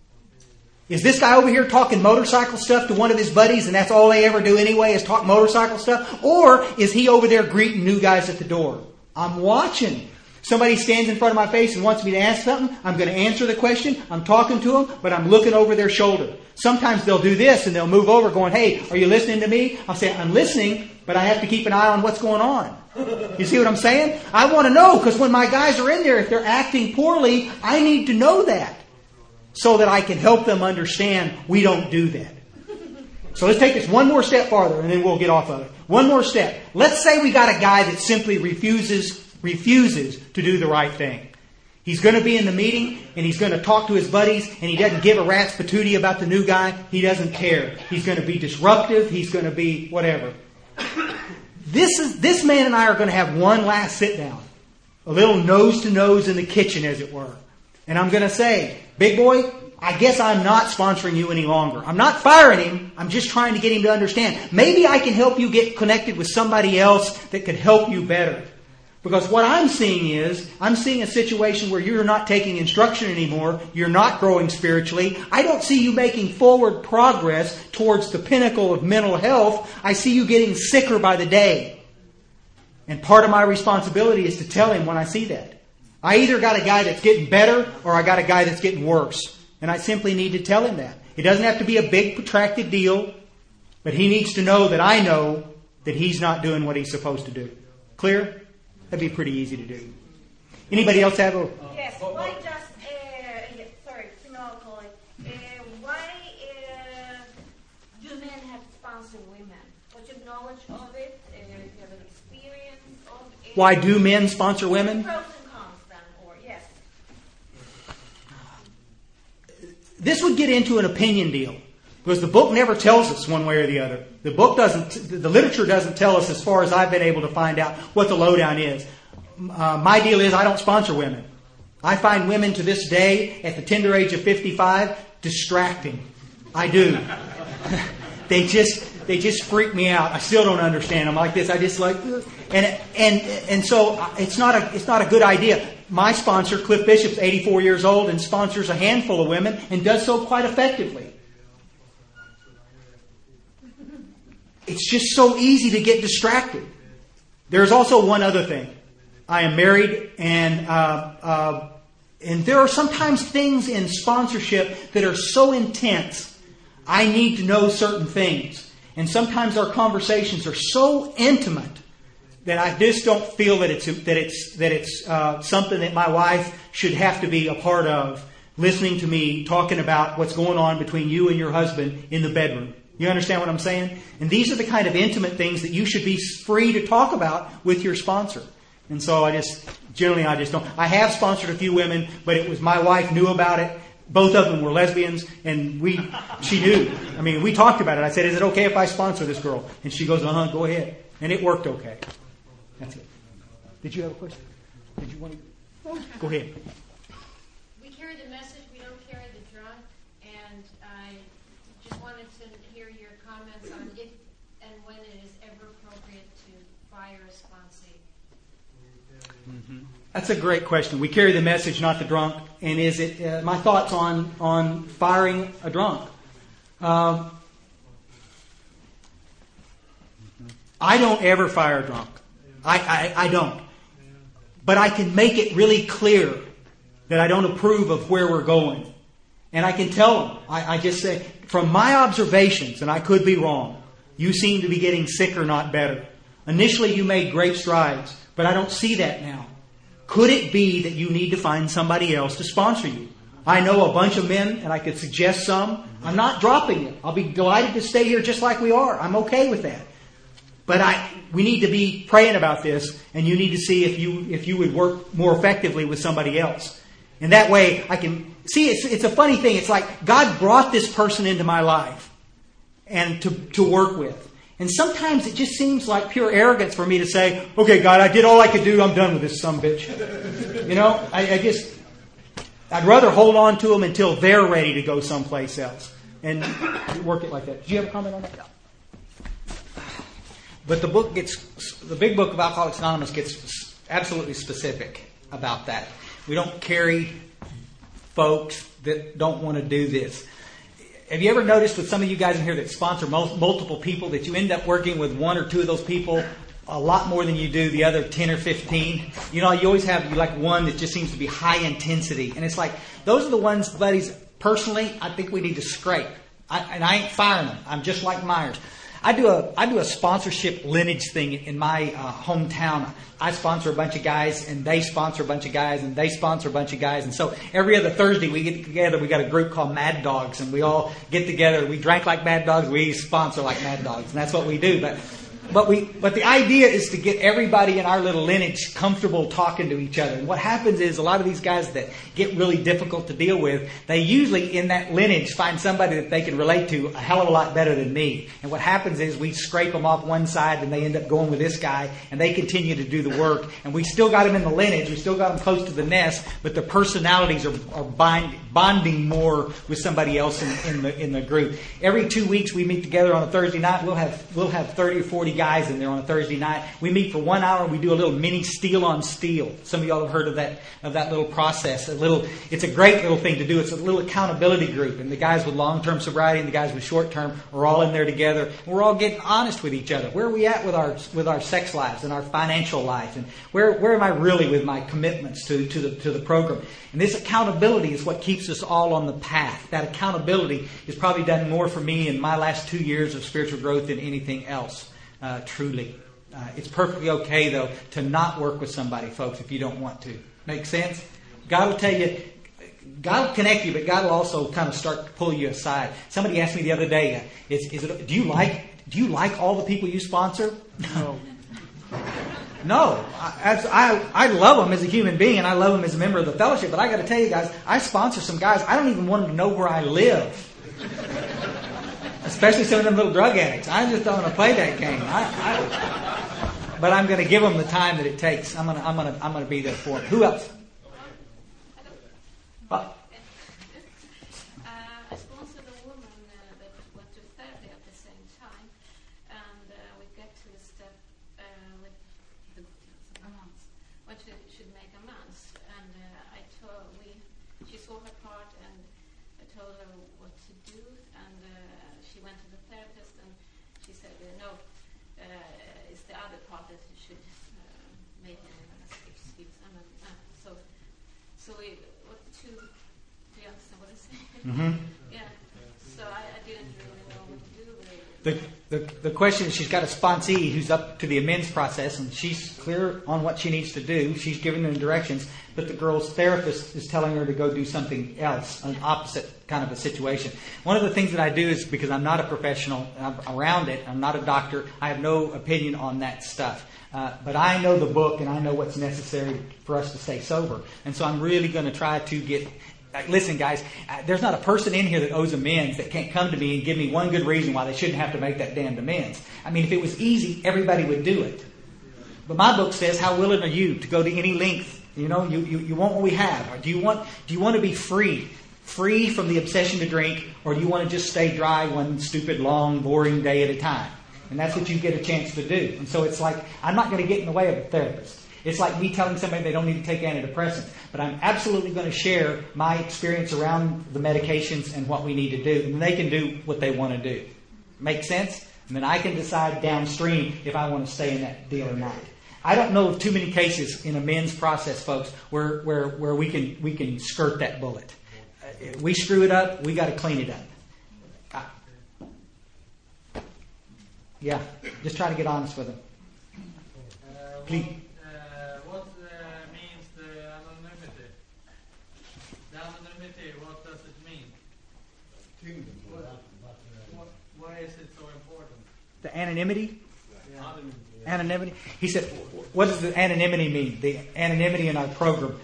Speaker 1: Is this guy over here talking motorcycle stuff to one of his buddies and that's all they ever do anyway is talk motorcycle stuff? Or is he over there greeting new guys at the door? I'm watching. Somebody stands in front of my face and wants me to ask something. I'm going to answer the question. I'm talking to them, but I'm looking over their shoulder. Sometimes they'll do this and they'll move over going, hey, are you listening to me? I'll say, I'm listening, but I have to keep an eye on what's going on. You see what I'm saying? I want to know because when my guys are in there, if they're acting poorly, I need to know that. So that I can help them understand we don't do that. So let's take this one more step farther and then we'll get off of it. One more step. Let's say we got a guy that simply refuses to do the right thing. He's going to be in the meeting and he's going to talk to his buddies and he doesn't give a rat's patootie about the new guy. He doesn't care. He's going to be disruptive. He's going to be whatever. This man and I are going to have one last sit down. A little nose to nose in the kitchen, as it were. And I'm going to say, big boy, I guess I'm not sponsoring you any longer. I'm not firing him. I'm just trying to get him to understand. Maybe I can help you get connected with somebody else that could help you better. Because what I'm seeing a situation where you're not taking instruction anymore. You're not growing spiritually. I don't see you making forward progress towards the pinnacle of mental health. I see you getting sicker by the day. And part of my responsibility is to tell him when I see that. I either got a guy that's getting better or I got a guy that's getting worse. And I simply need to tell him that. It doesn't have to be a big protracted deal, but he needs to know that I know that he's not doing what he's supposed to do. Clear? That'd be pretty easy to do. Anybody else have a...
Speaker 10: Yes, why just, female alcoholic, why do men have to sponsor women? What's your knowledge of it? Do you have an experience of it?
Speaker 1: Why do men sponsor women?
Speaker 10: Pros and cons then, or yes.
Speaker 1: This would get into an opinion deal. Because the book never tells us one way or the other. The literature doesn't tell us, as far as I've been able to find out, what the lowdown is. My deal is I don't sponsor women. I find women to this day, at the tender age of 55, distracting. I do.
Speaker 9: they just freak me out. I still don't understand them like this. I just like, and so it's not a good idea. My sponsor, Cliff Bishop's 84 years old and sponsors a handful of women and does so quite effectively. It's just so easy to get distracted. There's also one other thing. I am married, and there are sometimes things in sponsorship that are so intense. I need to know certain things, and sometimes our conversations are so intimate that I just don't feel that it's something that my wife should have to be a part of. Listening to me talking about what's going on between you and your husband in the bedroom. You understand what I'm saying? And these are the kind of intimate things that you should be free to talk about with your sponsor. And so I just don't. I have sponsored a few women, but it was my wife knew about it. Both of them were lesbians, and she knew. I mean, we talked about it. I said, "Is it okay if I sponsor this girl?" And she goes, "Go ahead." And it worked okay. That's it. Did you have a question? Did you want to? Go ahead.
Speaker 11: We carry the message, we don't carry the drunk, and I just wanted to hear your comments on if and when it is ever appropriate to fire a sponsee.
Speaker 9: Mm-hmm. That's a great question. We carry the message, not the drunk. And is it my thoughts on firing a drunk? I don't ever fire a drunk. I don't. But I can make it really clear that I don't approve of where we're going. And I can tell them. I just say, from my observations, and I could be wrong, you seem to be getting sicker, not better. Initially, you made great strides, but I don't see that now. Could it be that you need to find somebody else to sponsor you? I know a bunch of men, and I could suggest some. I'm not dropping it. I'll be delighted to stay here just like we are. I'm okay with that. But we need to be praying about this, and you need to see if you would work more effectively with somebody else. And that way I can see it's a funny thing. It's like God brought this person into my life and to work with. And sometimes it just seems like pure arrogance for me to say, "Okay, God, I did all I could do. I'm done with this sumbitch." You know, I'd rather hold on to them until they're ready to go someplace else and work it like that. Do you have a comment on that? But the big book of Alcoholics Anonymous gets absolutely specific about that. We don't carry folks that don't want to do this. Have you ever noticed with some of you guys in here that sponsor multiple people that you end up working with one or two of those people a lot more than you do the other 10 or 15? You know, you always have one that just seems to be high intensity. And it's like, those are the ones, buddies, personally, I think we need to scrape. I ain't firing them. I'm just like Myers. I do a sponsorship lineage thing in my hometown. I sponsor a bunch of guys, and they sponsor a bunch of guys, and they sponsor a bunch of guys. And so every other Thursday we get together. We got a group called Mad Dogs, and we all get together. We drank like Mad Dogs. We sponsor like Mad Dogs, and that's what we do. But the idea is to get everybody in our little lineage comfortable talking to each other. And what happens is a lot of these guys that get really difficult to deal with, they usually in that lineage find somebody that they can relate to a hell of a lot better than me. And what happens is we scrape them off one side and they end up going with this guy and they continue to do the work. And we still got them in the lineage. We still got them close to the nest, but their personalities are bonding more with somebody else in the group. Every 2 weeks we meet together on a Thursday night. We'll have 30 or 40 guys in there on a Thursday night. We meet for 1 hour. We do a little mini steel on steel. Some of y'all have heard of that little process. It's a great little thing to do. It's a little accountability group, and the guys with long-term sobriety and the guys with short-term are all in there together. And we're all getting honest with each other. Where are we at with our sex lives and our financial life, and where am I really with my commitments to the program? And this accountability is what keeps us all on the path. That accountability has probably done more for me in my last 2 years of spiritual growth than anything else. Truly. It's perfectly okay, though, to not work with somebody, folks, if you don't want to. Make sense? God will tell you, God will connect you, but God will also kind of start to pull you aside. Somebody asked me the other day, do you like all the people you sponsor? No. No. I love them as a human being, and I love them as a member of the fellowship, but I got to tell you guys, I sponsor some guys, I don't even want them to know where I live. Especially some of them little drug addicts. I just don't want to play that game. But I'm going to give them the time that it takes. I'm going to be there for them. Who else?
Speaker 3: I sponsored a woman that went to therapy at the same time, she saw her part, and I told her what to do, and she went to the therapist, and she said, no, it's the other part that you should make an excuse. So we, what to, do you understand what I say?
Speaker 9: Mm-hmm.
Speaker 3: Yeah. So I didn't really know what to do with it.
Speaker 9: The question is, she's got a sponsee who's up to the amends process, and she's clear on what she needs to do. She's giving them directions, but the girl's therapist is telling her to go do something else, an opposite kind of a situation. One of the things that I do is, because I'm not a professional, I'm around it, I'm not a doctor, I have no opinion on that stuff. But I know the book, and I know what's necessary for us to stay sober. And so I'm really going to try to get... Listen, guys, there's not a person in here that owes amends that can't come to me and give me one good reason why they shouldn't have to make that damned amends. I mean, if it was easy, everybody would do it. But my book says, how willing are you to go to any length? You know, you want what we have. Or do you want to be free from the obsession to drink, or do you want to just stay dry one stupid, long, boring day at a time? And that's what you get a chance to do. And so it's like, I'm not going to get in the way of a therapist. It's like me telling somebody they don't need to take antidepressants. But I'm absolutely going to share my experience around the medications and what we need to do. And they can do what they want to do. Make sense? And then I can decide downstream if I want to stay in that deal or not. I don't know of too many cases in a men's process, folks, where we can skirt that bullet. If we screw it up, we got to clean it up. Yeah, just try to get honest with them. Please.
Speaker 2: What means the anonymity? The anonymity, what does it mean? Why is it so important?
Speaker 9: The anonymity?
Speaker 2: Yeah.
Speaker 9: Anonymity? He said, what does the anonymity mean? The anonymity in our program.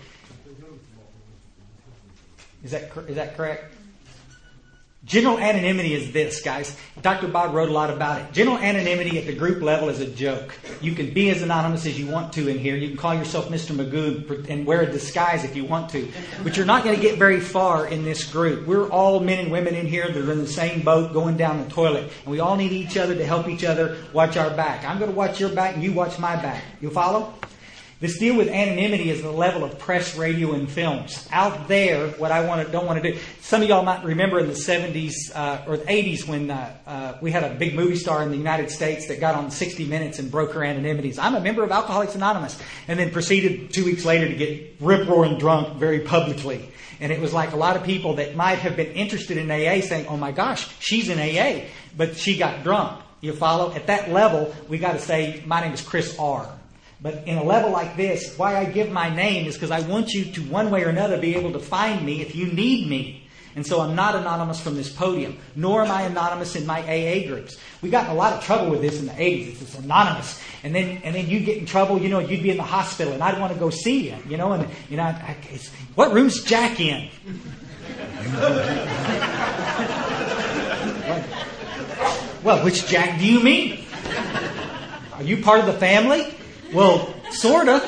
Speaker 9: Is that correct? General anonymity is this, guys. Dr. Bob wrote a lot about it. General anonymity at the group level is a joke. You can be as anonymous as you want to in here. You can call yourself Mr. Magoo and wear a disguise if you want to. But you're not going to get very far in this group. We're all men and women in here that are in the same boat going down the toilet. And we all need each other to help each other watch our back. I'm going to watch your back and you watch my back. You follow? This deal with anonymity is the level of press, radio, and films. Out there, what I don't want to do. Some of y'all might remember in the 70s or the 80s when we had a big movie star in the United States that got on 60 Minutes and broke her anonymities. I'm a member of Alcoholics Anonymous. And then proceeded 2 weeks later to get rip-roaring drunk very publicly. And it was like a lot of people that might have been interested in AA saying, oh my gosh, she's in AA. But she got drunk. You follow? At that level, we got to say, my name is Chris R. But in a level like this, why I give my name is because I want you to, one way or another, be able to find me if you need me. And so I'm not anonymous from this podium, nor am I anonymous in my AA groups. We got in a lot of trouble with this in the 80s. It's anonymous. And then you get in trouble, you know, you'd be in the hospital and I'd want to go see you, you know, and, you know, what room's Jack in? Well, which Jack do you mean? Are you part of the family? Well, sorta.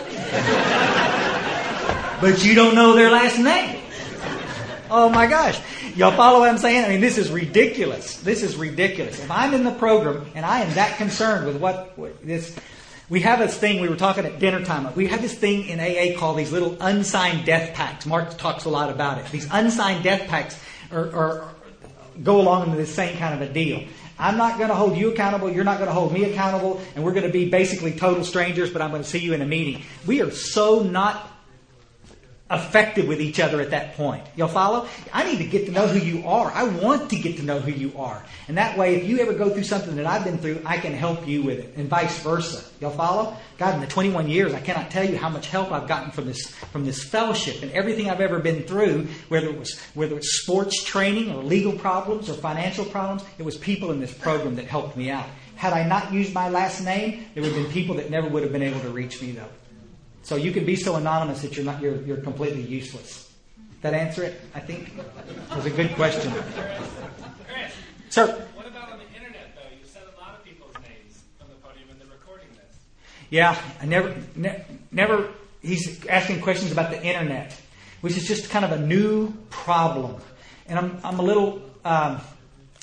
Speaker 9: But you don't know their last name. Oh my gosh. Y'all follow what I'm saying? I mean, this is ridiculous. This is ridiculous. If I'm in the program and I am that concerned with what this... We have this thing, we were talking at dinner time, we have this thing in AA called these little unsigned death pacts. Mark talks a lot about it. These unsigned death pacts go along into the same kind of a deal. I'm not going to hold you accountable. You're not going to hold me accountable. And we're going to be basically total strangers, but I'm going to see you in a meeting. We are so not effective with each other at that point. Y'all follow? I need to get to know who you are. I want to get to know who you are. And that way, if you ever go through something that I've been through, I can help you with it. And vice versa. Y'all follow? God, in the 21 years, I cannot tell you how much help I've gotten from this fellowship and everything I've ever been through, whether it was sports training or legal problems or financial problems, it was people in this program that helped me out. Had I not used my last name, there would have been people that never would have been able to reach me, though. So you can be so anonymous that you're completely useless. That answer it, I think? It was a good question.
Speaker 8: Chris,
Speaker 9: Sir?
Speaker 8: What about on the internet, though? You said a lot of people's names from the podium and they're recording this.
Speaker 9: Yeah, I never. He's asking questions about the internet, which is just kind of a new problem. And I'm a little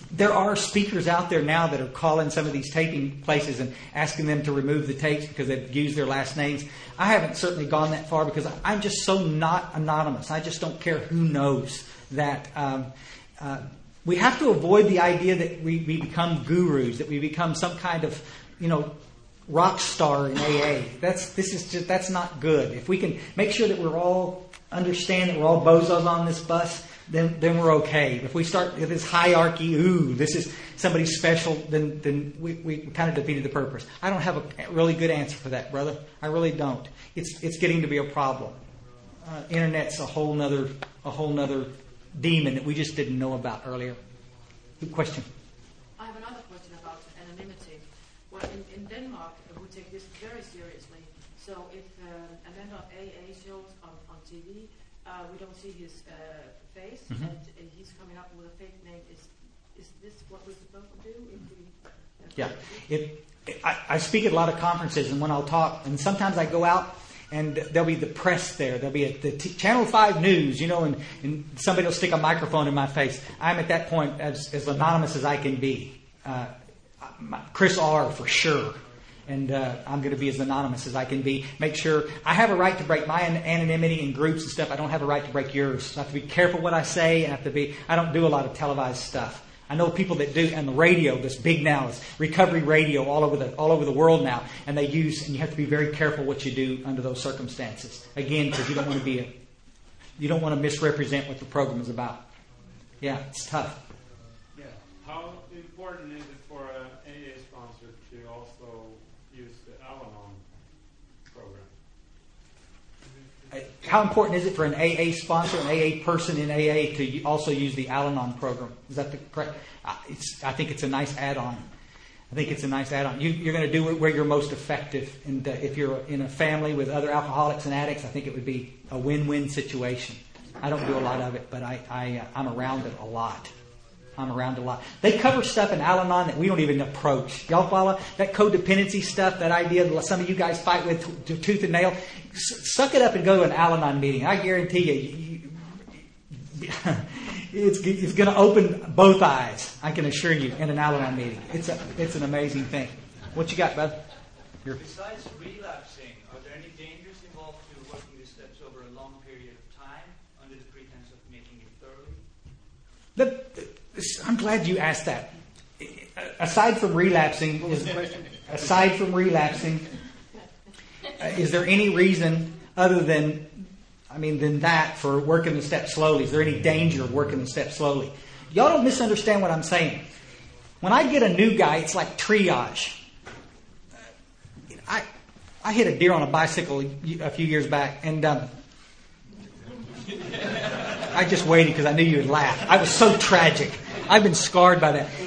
Speaker 9: There are speakers out there now that are calling some of these taping places and asking them to remove the tapes because they've used their last names. I haven't certainly gone that far because I'm just so not anonymous. I just don't care who knows that. We have to avoid the idea that we become gurus, that we become some kind of, rock star in AA. That's not good. If we can make sure that we're all understand that we're all bozos on this bus, then we're okay. If we start with this hierarchy, this is somebody special, then we kind of defeated the purpose. I don't have a really good answer for that, brother. I really don't. It's getting to be a problem. Internet's a whole nother demon that we just didn't know about earlier. Good question.
Speaker 12: I have another question about anonymity. Well, in Denmark, we take this very seriously. So if a member of AA shows on TV, we don't see his face, and he's coming up with a fake name. Is this what we're supposed to do?
Speaker 9: I speak at a lot of conferences, and when I'll talk, and sometimes I go out, and there'll be the press there. There'll be the Channel 5 News, and somebody will stick a microphone in my face. I'm at that point as anonymous as I can be. Chris R. for sure. And I'm going to be as anonymous as I can be. Make sure I have a right to break my anonymity in groups and stuff. I don't have a right to break yours. So I have to be careful what I say. I don't do a lot of televised stuff. I know people that do, and the radio that's big now is recovery radio all over the world now, and and you have to be very careful what you do under those circumstances. Again, because you don't want to misrepresent what the program is about. Yeah, it's tough.
Speaker 5: Yeah. How important is it for an AA sponsor to also use the Al-Anon program?
Speaker 9: How important is it for an AA sponsor, an AA person in AA to also use the Al-Anon program? Is that the correct? I think it's a nice add-on. You're going to do it where you're most effective. And if you're in a family with other alcoholics and addicts, I think it would be a win-win situation. I don't do a lot of it, but I'm around it a lot. They cover stuff in Al-Anon that we don't even approach. Y'all follow? That codependency stuff, that idea that some of you guys fight with tooth and nail. Suck it up and go to an Al-Anon meeting. I guarantee you it's going to open both eyes, I can assure you, in an Al-Anon meeting. It's an amazing thing. What you got, bud?
Speaker 13: Besides relapsing, are there any dangers involved to working these steps over a long period of time under the pretense of making it thoroughly?
Speaker 9: I'm glad you asked that. Aside from relapsing, is there any reason other than that for working the steps slowly? Is there any danger of working the steps slowly? Y'all don't misunderstand what I'm saying. When I get a new guy, it's like triage. I hit a deer on a bicycle a few years back, and I just waited because I knew you would laugh. I was so tragic. I've been scarred by that.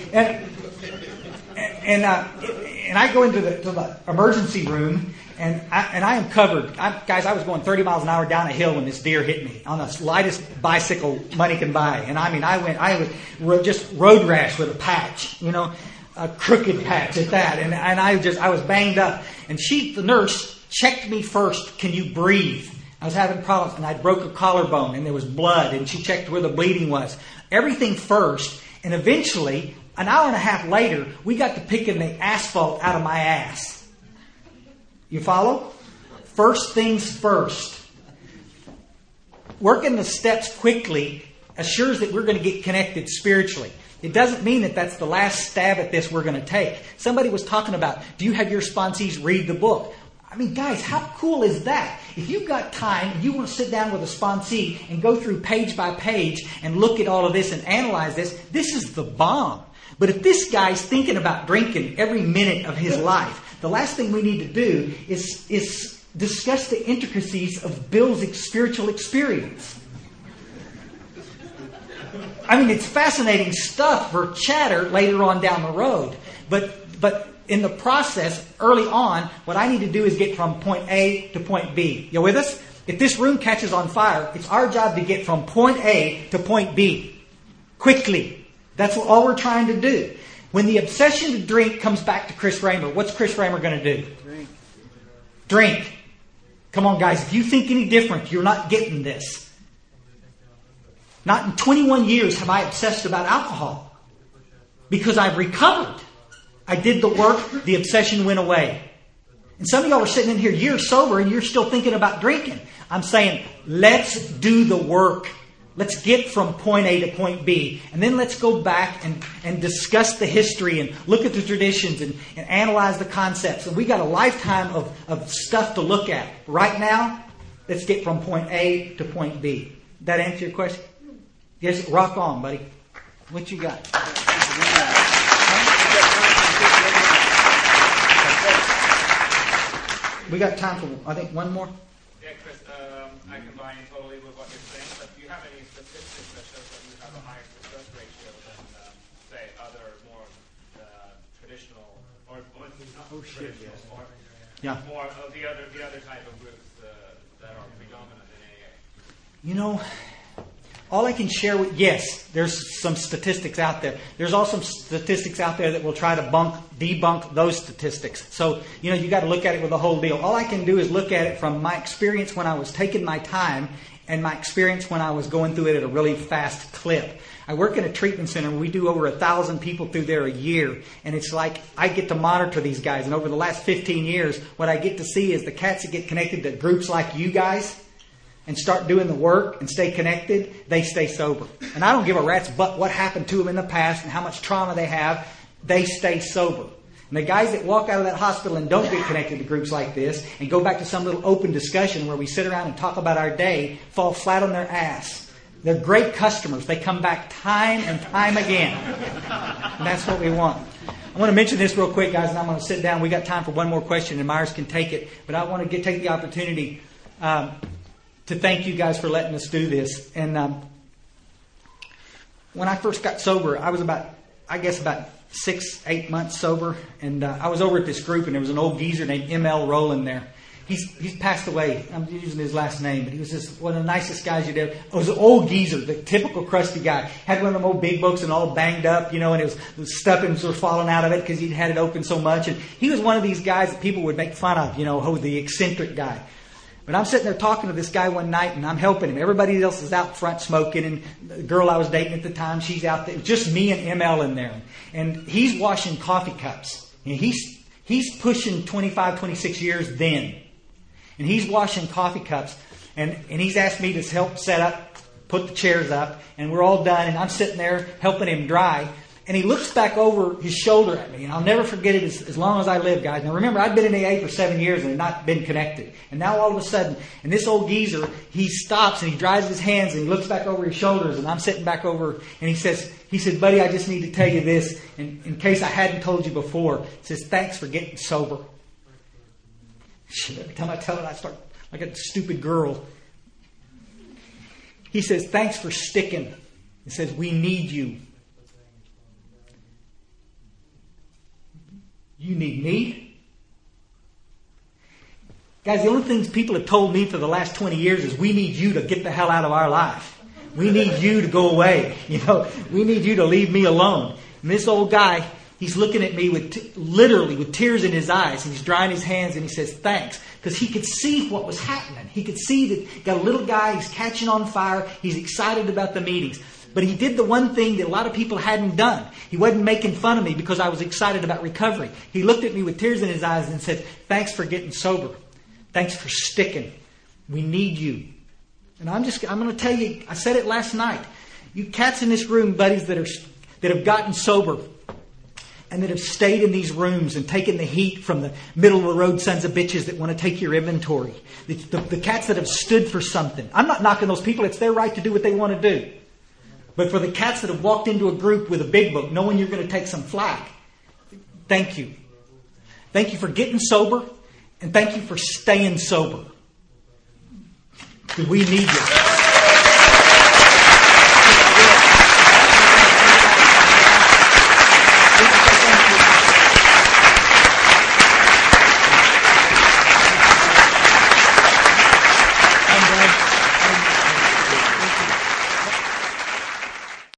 Speaker 9: And I go into the emergency room, and I am covered. I was going 30 miles an hour down a hill when this deer hit me on the lightest bicycle money can buy. And I was just road rash with a patch, a crooked patch at that. And I was banged up. And the nurse checked me first. Can you breathe? I was having problems, and I broke a collarbone, and there was blood, and she checked where the bleeding was. Everything first, and eventually, an hour and a half later, we got to picking the asphalt out of my ass. You follow? First things first. Working the steps quickly assures that we're going to get connected spiritually. It doesn't mean that that's the last stab at this we're going to take. Somebody was talking about, do you have your sponsees read the book? Guys, how cool is that? If you've got time and you want to sit down with a sponsee and go through page by page and look at all of this and analyze this is the bomb. But if this guy's thinking about drinking every minute of his life, the last thing we need to do is discuss the intricacies of Bill's spiritual experience. It's fascinating stuff for chatter later on down the road. But in the process, early on, what I need to do is get from point A to point B. You with us? If this room catches on fire, it's our job to get from point A to point B quickly. That's all we're trying to do. When the obsession to drink comes back to Chris Raymer, what's Chris Raymer going to do? Drink. Come on, guys. If you think any different, you're not getting this. Not in 21 years have I obsessed about alcohol. because I've recovered. I did the work, the obsession went away. And some of y'all are sitting in here, you're sober and you're still thinking about drinking. I'm saying, let's do the work. Let's get from point A to point B. And then let's go back and discuss the history and look at the traditions and analyze the concepts. And we got a lifetime of stuff to look at. Right now, let's get from point A to point B. That answer your question? Yes, rock on, buddy. What you got? We got time for, I think, one more.
Speaker 8: Yeah, Chris, I combine totally with what you're saying, but do you have any statistics that show that you have a higher success ratio than, say, other more traditional, or more of the other type of groups that are predominant in AA?
Speaker 9: You know, all I can share with, yes, there's some statistics out there. There's also some statistics out there that will try to debunk those statistics. So, you got to look at it with the whole deal. All I can do is look at it from my experience when I was taking my time and my experience when I was going through it at a really fast clip. I work in a treatment center. We do over 1,000 people through there a year. And it's like I get to monitor these guys. And over the last 15 years, what I get to see is the cats that get connected to groups like you guys and start doing the work and stay connected, they stay sober. And I don't give a rat's butt what happened to them in the past and how much trauma they have. They stay sober. And the guys that walk out of that hospital and don't get connected to groups like this and go back to some little open discussion where we sit around and talk about our day, fall flat on their ass. They're great customers. They come back time and time again. And that's what we want. I want to mention this real quick, guys, and I'm going to sit down. We got time for one more question, and Myers can take it. But I want to take the opportunity to thank you guys for letting us do this. And when I first got sober, I was about 6-8 months sober. And I was over at this group, and there was an old geezer named M.L. Rowland there. He's passed away. I'm using his last name, but he was just one of the nicest guys you'd ever. It was an old geezer, the typical crusty guy. Had one of them old big books and all banged up, and the stuffings were falling out of it because he'd had it open so much. And he was one of these guys that people would make fun of, the eccentric guy. But I'm sitting there talking to this guy one night, and I'm helping him. Everybody else is out front smoking, and the girl I was dating at the time, she's out there. Just me and ML in there. And he's washing coffee cups. And he's pushing 25, 26 years then. And he's washing coffee cups. And he's asked me to help set up, put the chairs up, and we're all done. And I'm sitting there helping him dry. And he looks back over his shoulder at me. And I'll never forget it as long as I live, guys. Now remember, I'd been in AA for 7 years and had not been connected. And now all of a sudden, and this old geezer, he stops and he dries his hands and he looks back over his shoulders. And I'm sitting back over, and he says, buddy, I just need to tell you this. And in case I hadn't told you before, he says, thanks for getting sober. Every time I tell it, I start like a stupid girl. He says, thanks for sticking. He says, we need you. You need me? Guys, the only things people have told me for the last 20 years is we need you to get the hell out of our life. We need you to go away. We need you to leave me alone. And this old guy, he's looking at me literally with tears in his eyes, and he's drying his hands, and he says, thanks. Because he could see what was happening. He could see that got a little guy, he's catching on fire, he's excited about the meetings. But he did the one thing that a lot of people hadn't done. He wasn't making fun of me because I was excited about recovery. He looked at me with tears in his eyes and said, thanks for getting sober. Thanks for sticking. We need you. And I'm going to tell you, I said it last night. You cats in this room, buddies, that have gotten sober and that have stayed in these rooms and taken the heat from the middle of the road sons of bitches that want to take your inventory. The cats that have stood for something. I'm not knocking those people. It's their right to do what they want to do. But for the cats that have walked into a group with a big book, knowing you're going to take some flack, thank you. Thank you for getting sober, and thank you for staying sober. We need you.